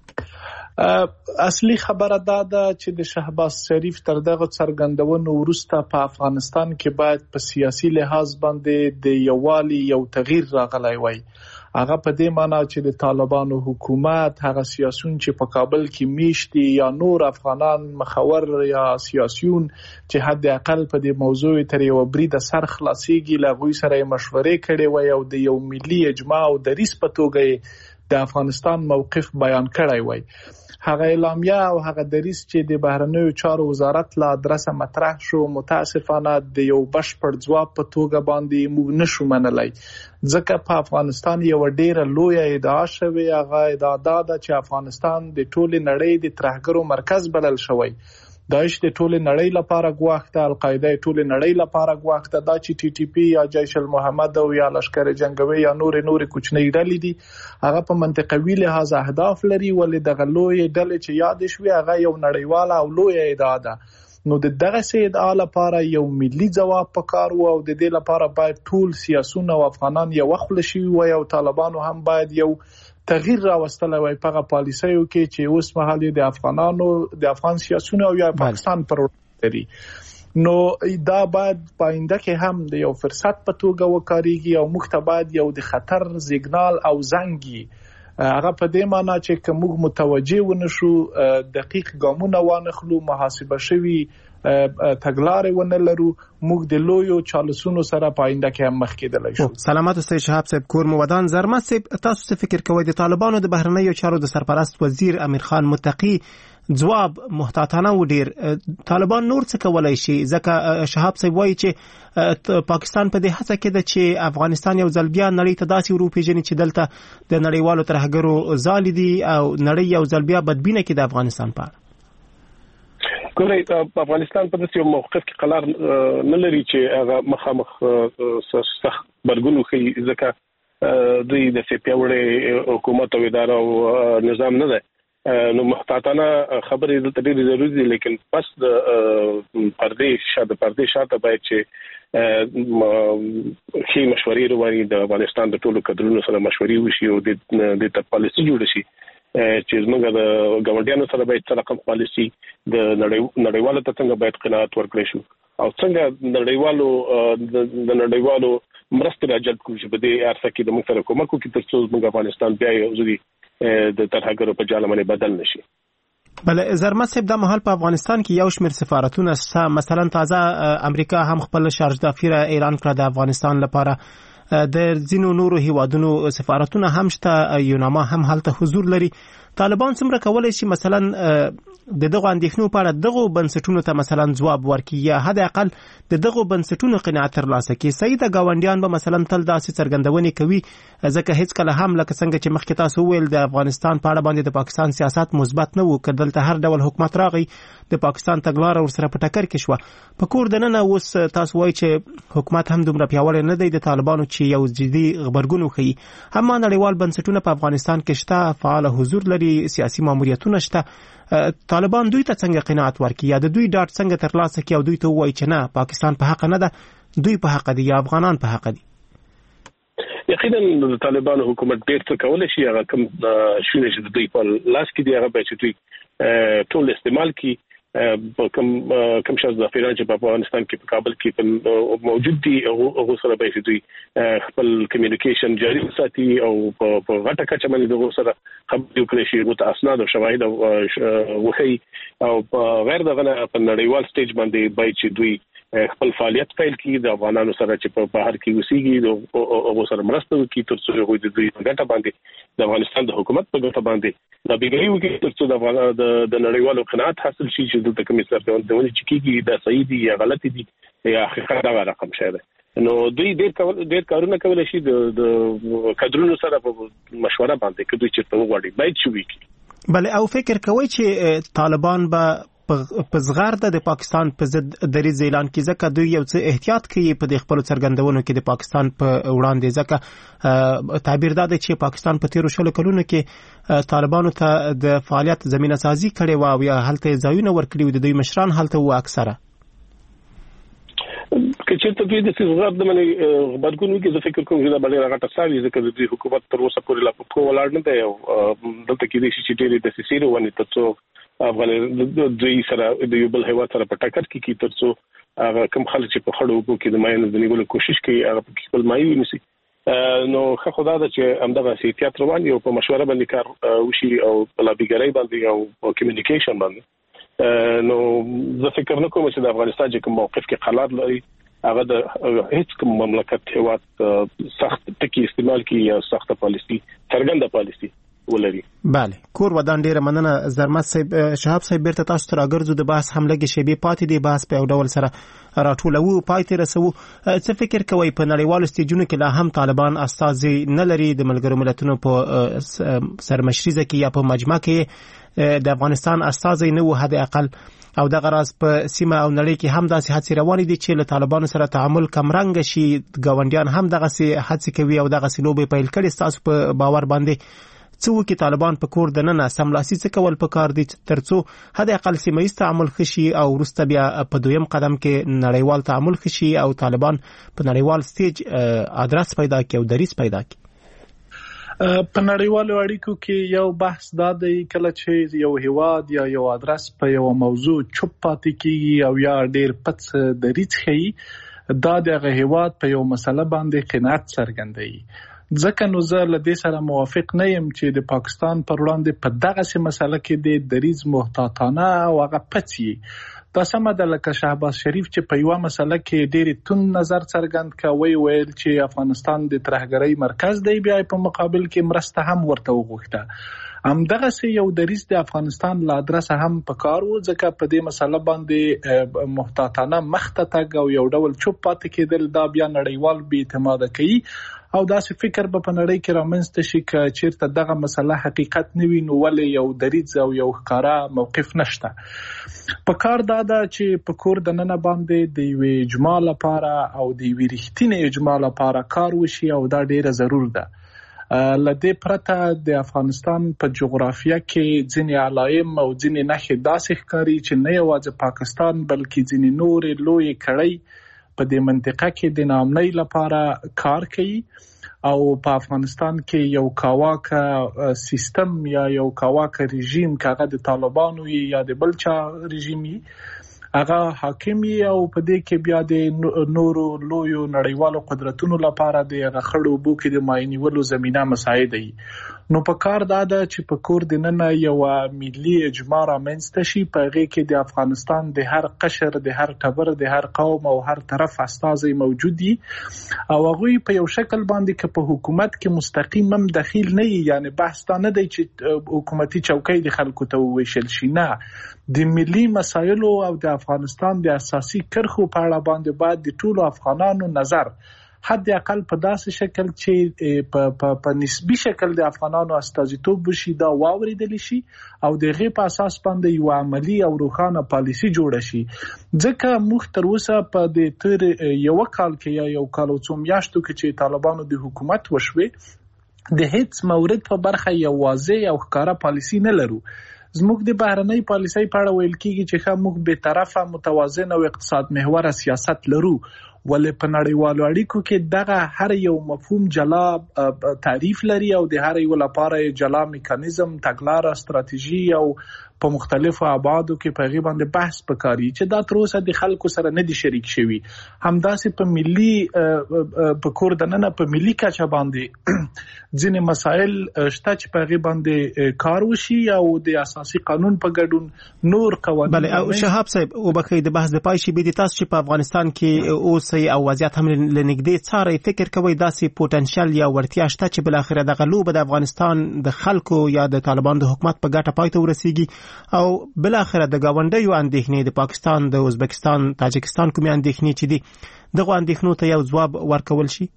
اصلي خبره دا ده چې د شهباز شریف تر دغه څرګندونو وروسته په افغانستان کې باید په سیاسي لحاظ باندې د یووالي یو تغییر راغلی وای. هغه په دې معنی چې د طالبانو حکومت هغه سیاسيون چې په کابل کې میشتي یا نور افغانان مخور یا سیاسيون چې حد اقل په دې موضوع تر یو برید سر خلاصيږي لغوي سره مشورې کړي وای او د یو ملي اجماع او د ریس په توګه د افغانستان موقف بیان کړی وای. هغه اعلامیه او هغه دریس چې د بهرنیو چارو وزارت له ادرسه مطرح شو متاسفانه د یو بشپړ ځواب په توګه باندې موږ نشو منلای ځکه په افغانستان یو ډیره لویه ادعا شوی هغه ادعا ده چې افغانستان د ټولې نړۍ د ترهګرو مرکز بلل شوی داعش د ټوله نړۍ لپاره ګواښ ده، القاعده ټوله نړۍ لپاره ګواښ ده. دا چې ټي ټي پی یا جیش المحمد او یا لشکر جنگوي یا نور نور کوچنی ډلې دي هغه په منطقوي لحاظ اهداف لري، ولې دغه لوی ډلې چې یاد شوي هغه یو نړیواله او لوی ادعا ده. نو د دغه سي ادعا لپاره یو ملي ځواب پکار وو او د دې لپاره باید ټول سیاسيون او افغانان یو خپل شي وي او طالبانو هم باید یو تغییر راوستل وي په پالیسیو کې چې اوس مهال د افغانانو د افغان سیاسيون او یا پاکستان پر لري. نو دا باید پاینده کې هم د یو فرصت په توګه وکاريږي او موږ ته باید یو د خطر سیګنال او زنګي هغه په دې معنی چې کوم متوجه ونشو دقیق ګامونه وانخلو محاسبه شوی تګلارې ونه لرو موږ د لویو چالشونو سره پاینده کې هم مخ کېدلی شو. سلامات استاد شهاب صاحب کور مو ودان. زرمت صاحب تاسو څه فکر کوئ د طالبانو د بهرنیو چارو د سرپرست وزیر امیر خان متقی ځواب محتاطانه و ډیر طالبان نور څه کولای شي؟ ځکه شهاب صاحب وایي چې پاکستان په دې هڅه کې ده چې افغانستان یو ځل بیا نړۍ ته داسې وروپیژني چې دلته د نړیوالو ترهګرو ځالې دي او نړۍ یو ځل بیا بدبینه کې د افغانستان په اړه. ګورئ په افغانستان په داسې یو موقف کې قرار نه لري چې هغه مخامخ سخت برګون وکړي، ځکه دوی د پیاوړي حکومت او اداره او نظام نه ده. نو محتاطانه خبرې د ډېرې ضروري دي، لیکن پس د پردې شاته پردې شاته باید چې شي مشورې وروړي د افغانستان د ټولو کډرونو سره مشورې وشي او د د پالیسي جوړ شي چې موږ د ګاونډیانو سره باید څه رقم پالیسي د نړیوالو ته څنګه باید قناعت ورکړي شو او څنګه نړیوالو د نړیوالو مرستې راجلب کوي چې په دې ارسه کې د موږ سره کومک وکړي ترڅو موږ افغانستان بیا یو ځل د ترهګرو په جال باندې بدل نشي. بل زرمت صاحب د محل په افغانستان کې یو شمېر سفارتونه شته، مثلا تازه امریکا هم خپل شارج دافیره اعلان کړ د افغانستان لپاره، د ځینو نورو هیوادونو سفارتونه هم شته، یوناما هم هلته حضور لري. طالبان څومره کولای شي مثلا د دغه اندېښنو په اړه دغه بنسټونو ته مثلا ځواب ورکړي یا حد اقل د دغه بنسټونو قناعت ترلاسه کړي؟ صحیح د ګاونډیان به مثلا تل داسې څرګندونې کوي، ځکه هیڅ کله هم لکه څنګه چې مخکې تاسو ویل د افغانستان په اړه باندې د پاکستان سیاست مثبت نه وو، که دلته هر ډول حکومت راغی د پاکستان تګلاره ورسره په ټکر کې شوه. په کور دننه اوس تاسو وایي چې حکومت هم دومره پیاوړی نه دی د طالبانو چې یو جدي غبرګون وښیي. هم نړیوال بنسټونه په افغانستان کې شته، فعال حضور لري، سیاسي ماموریتونه شته. طالبان دوی ته څنګه قناعت ورکړي یا د دوی ډاټ څنګه ترلاسه کړي او دوی ته وایي چې نه پاکستان په حق نه ده، دوی په حق دي یا افغانان په حق دي؟ یقینا د طالبانو حکومت ډېر څه کولای شي، هغه کوم شونه چې دوی په لاس کې دی هغه به چې دوی ټول استعمال کړي. کوم کوم شاز د افغان چې په افغانستان کې په کابل کې موجود دي هغه سره به دوی خپل کمیونیکیشن جاري وساتي او په غټه کچه باندې دغه سره خبرې وکړي شي، متأسناد او شواهد وخی او په غیر دغه په نړیوال سټیج باندې باید چې دوی خپل فعالیت پیل کړي، د افغانانو سره چې په بهر کې اوسېږي او سره مرسته وکړي ترڅو هغوی د دوی په ګټه باندې د افغانستان د حکومت په ګټه باندې نابګري وکړي ترڅو د د نړیوالو قناعت حاصل شي چې دلته کومې سرګردونې چې کېږي دا صحیح دي یا غلطي دي یا حقیقت هغه رقم شی دی. نو دوی ډېر کارونه کولی شي د کادرونو سره په مشوره باندې که دوی چېرته وغواړي باید چې وکړي. بله او فکر کوئ چې طالبان به په زغرده د پاکستان په ضد دریځ اعلان کړي، ځکه دوی یو څه احتیاط کوي په د خپل څرګندونو کې د پاکستان په وړاندې، ځکه تعبیر دا دی چې پاکستان په تیرو شلو کلونو کې طالبانو ته د فعالیت زمینه سازي کړې وه او یا هلته ځایونه ورکړي وو، د دوی مشران هلته وو اکثره. که چېرته دوی د زغرد باندې غبرګون وکړي زه فکر کوم چې دا به ډېره غټه ساه وي، ځکه د دوی حکومت تر اوسه پورې لا په پښو ولاړ نه دی او دلته کېدای شي چې ډېرې دسیسې روانې ترڅو افغان دوی سره د یو بل هیواد سره په ټکر کې کې ترڅو هغه کوم خلک چې په خړو اوبو کې د ماینو د نیولو کوشش کوي هغه په خپل مایي ونیسي. نو ښه خو دا ده چې همدغه احتیاط روان وي او په مشوره باندې کار وشي او په لابیګرۍ باندې او په کمیونیکیشن باندې. نو زه فکر نه کوم چې د افغانستان چې کوم موقف کې قرار لري هغه د هیڅ کوم مملکت هیواد سخت ټکي استعمال کوي یا سخت پالیسي څرګنده پالیسي ولري. بله کور ودان ډیره مننه زرمت صاحب. شهاب صاحب بیرته تاسو ته راګرځو، د بحث هم لږې شیبې پاتې دي، بحث په یو ډول سره راټولوو پای ته رسوو. څه فکر کوئ په نړیوالو سټیجونو کې لا هم طالبان استازي نه لري، د ملګرو ملتونو په سرمشریزه کې یا په مجمع کې د افغانستان استازي نه وو حد اقل، او دغه راز په سیمه او نړۍ کې هم داسې هڅې روانې دي چې له طالبانو سره تعامل کمرنګ شي، ګاونډیان هم دغه سي هڅې کوي او دغه سي لوبې پیل کړي. تاسو په باور باندې څو کې طالبان په کور دننه سملاسي څه کول پکار دي ترڅو حد اقل سیمه ایست تعامل خشي او وروسته بیا په دویم قدم کې نړیوال تعامل خشي او طالبان په نړیوال سټیج ادرس پیدا کړي او دریس پیدا کړي. په نړیوالو اړیکو کې یو بحث دا دی کله چې یو هیواد یا یو ادرس په یو موضوع چوپ پاتې کیږي او یا ډیر پڅ دریس خي دا دغه هیواد په یو مسله باندې قناعت څرګندوي. ځکه نو زه له دې سره موافق نه یم چې د پاکستان پر وړاندې په دغه سي مسله کې د دریز محتاطانه او هغه پڅي دا سمه ده لکه شهباز شریف چې په یو مسله کې ډېری تون نظر څرګند کوي ویل چې افغانستان د ترهګرۍ مرکز دی، بیا په مقابل کې مرسته هم ورته وغوښته. هم دغه سي یو دریز د افغانستان لا ادرس هم په کار و، ځکه په دې مسله باندې محتاطانه مخته تګ او یو ډول چوپ پاتې کېدل دا بیا نړیوال بې اعتماده کوي او داسې فکر به په نړۍ کې رامنځته شي چې چیرته دغه مسله حقیقت نه وي نو ولې یو دریځ او یو ښکاره موقف نشته. په کار دا ده چې په کور دننه باندې د یوې اجماع لپاره او د یوې رښتینې اجماع لپاره کار وشي او دا ډیره ضرور ده. لدې پرته د افغانستان په جغرافیه کې ځینې علائم او ځینې نښې داسې ښکاري چې نه یوازې پاکستان بلکې ځینې نورې لویې کړۍ په دې منطقه کې د نامنۍ لپاره کار کوي او په افغانستان کې یو کاواکه سیستم یا یو کاواکه رژیم کاغه د طالبانو یا د بلچا رژیمي هغه حاکمي او په دې کې بیا د نورو لویو نړیوالو قدرتونو لپاره د غخړو بو کې د ماینیولو زمينه مساعد دي. نو په کار دا ده چې په کور دننه یو ملي اجماع رامنځته شي، په هغه کې د افغانستان د هر قشر د هر ټبر د هر قوم او هر طرف استازي موجود دي او هغه په یو شکل باندې کې په حکومت کې مستقیم هم دخیل نه وي، یعنی بحث دا نه دی چې حکومتي چوکۍ د خلکو ته وویشل شي، نه د ملي مسایلو او د افغانستان د اساسي کرخو په اړه باندې باید د ټولو افغانانو نظر حد اقل په داسې شکل چې په په په نسبی شکل د افغانانو استازیتوب وشي دا واوریدل شي او د غي په اساس باندې یو عملی او روښانه پالیسی جوړ شي. ځکه موږ تر اوسه په د تر یو کال کې یا یو کال او څو میاشتو کې چې طالبانو د حکومت وشوي د هیڅ مورد په برخه یو واضح او ښکارا پالیسی نه لرو. زموږ د بهرنۍ پالیسۍ په اړه ویل کیږي چې خا موږ به طرفه متوازن او اقتصاد محور سیاست لرو، ولې په نړیوالو اړیکو کې دغه هر یو مفهوم جلا تعریف لري او د هر یو لپاره جلا میکانیزم تګلاره استراتیژي او په مختلفو ابعادو کې په غي باندې بحث وکړي چې دا تر اوسه د خلکو سره نه دي شریک شوی. همداسې په ملي په کور دننه په ملي کچه باندې ځینې مسائل شته چې په غي باندې کار وشي او د اساسي قانون په ګډون نور قوانين. بله او شهاب صاحب او بکې د بحث د پای شي به د تاسو چې په افغانستان کې اوسې او وضعیت هم لنګدې څاري فکر کوي داسې پوتنشل یا ورتیا شته چې بل اخر د غلوب د افغانستان د خلکو یا د طالبان د حکومت په ګټه پای ته ورسیږي او بل اخر د گاونډیو اندېښنې د پاکستان د ازبکستان تاجکستان کومې اندېښنې چې دي دغه اندېښنو ته یو ځواب ورکول شي؟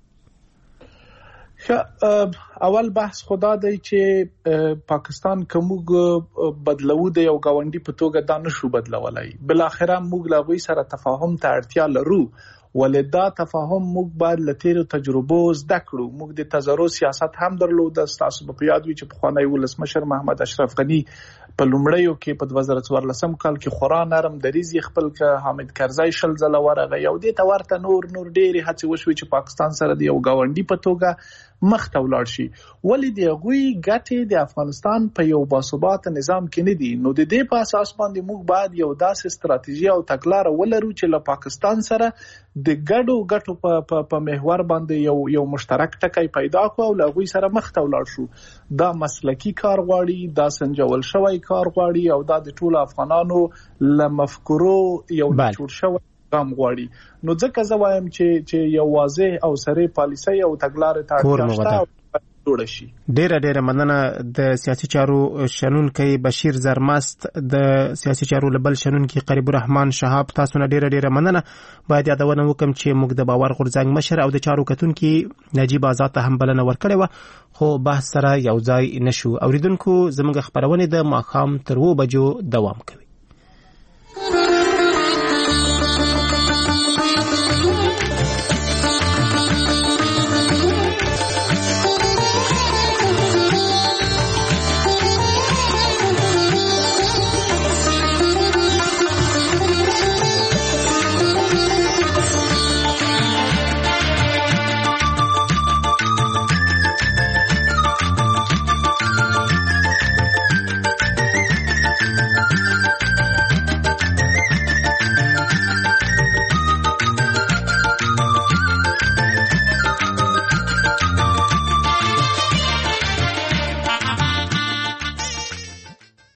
اول بحث خدا دی چې پاکستان کومګ بدلو د یو گاونډي په توګه دا نشو بدلولای، بل اخر موږ لا وی سره تفاهم ته اړتیا لرو، ولې دا تفاهم موږ باید له تیرو تجربو زده کړو. موږ د تزارو سیاست هم درلود، تاسو په یاد وي چې پخوانی ولسمشر محمد اشرف غنی په لومړیو کې په دوه زره څوارلسم کال کې خورا نرم دریز خپل ک حامد کرزی شل ځله ورغه یو دې تورته نور نور ډېری هڅې وشوي چې پاکستان سره د یو گاونډي په توګه مخ ته ولاړ شي، ولې د غوي ګټې د افغانستان په یو باثبات نظام کې نه دي. نو د دې په اساس باندې موږ باید یو داسې ستراتیژي او تګلارې ولرو چې له پاکستان سره د ګډو ګټو په په محور باندې یو یو مشترک ټکی پیدا کړو او له غوي سره مخ ته ولاړ شو. دا مسلکی کار غواړي، دا سنجول شوی کار غواړي او دا د ټولو افغانانو ل مفکورو یو جوړ شوی قام غواړي. نو ځکه زه وایم چې چې یو واضح او سره پالیسي او تګلارې ته اړتیا شته جوړ شي. ډیره ډیره مننه د سیاسي چارو شنونکي بشیر زرمست، د سیاسي چارو لبل شنونکي قریب الرحمن شهاب، تاسو نه ډیره ډیره مننه. باید یادونه وکم چې موږ د باور غورځنګ مشر او د چارو کتونکي نجیب آزاد ته هم بلنه ورکړې و، خو بحث سره یو ځای نشو. اوریدونکو زموږ خبرونه د ماخام تر و بجو دوام کوي.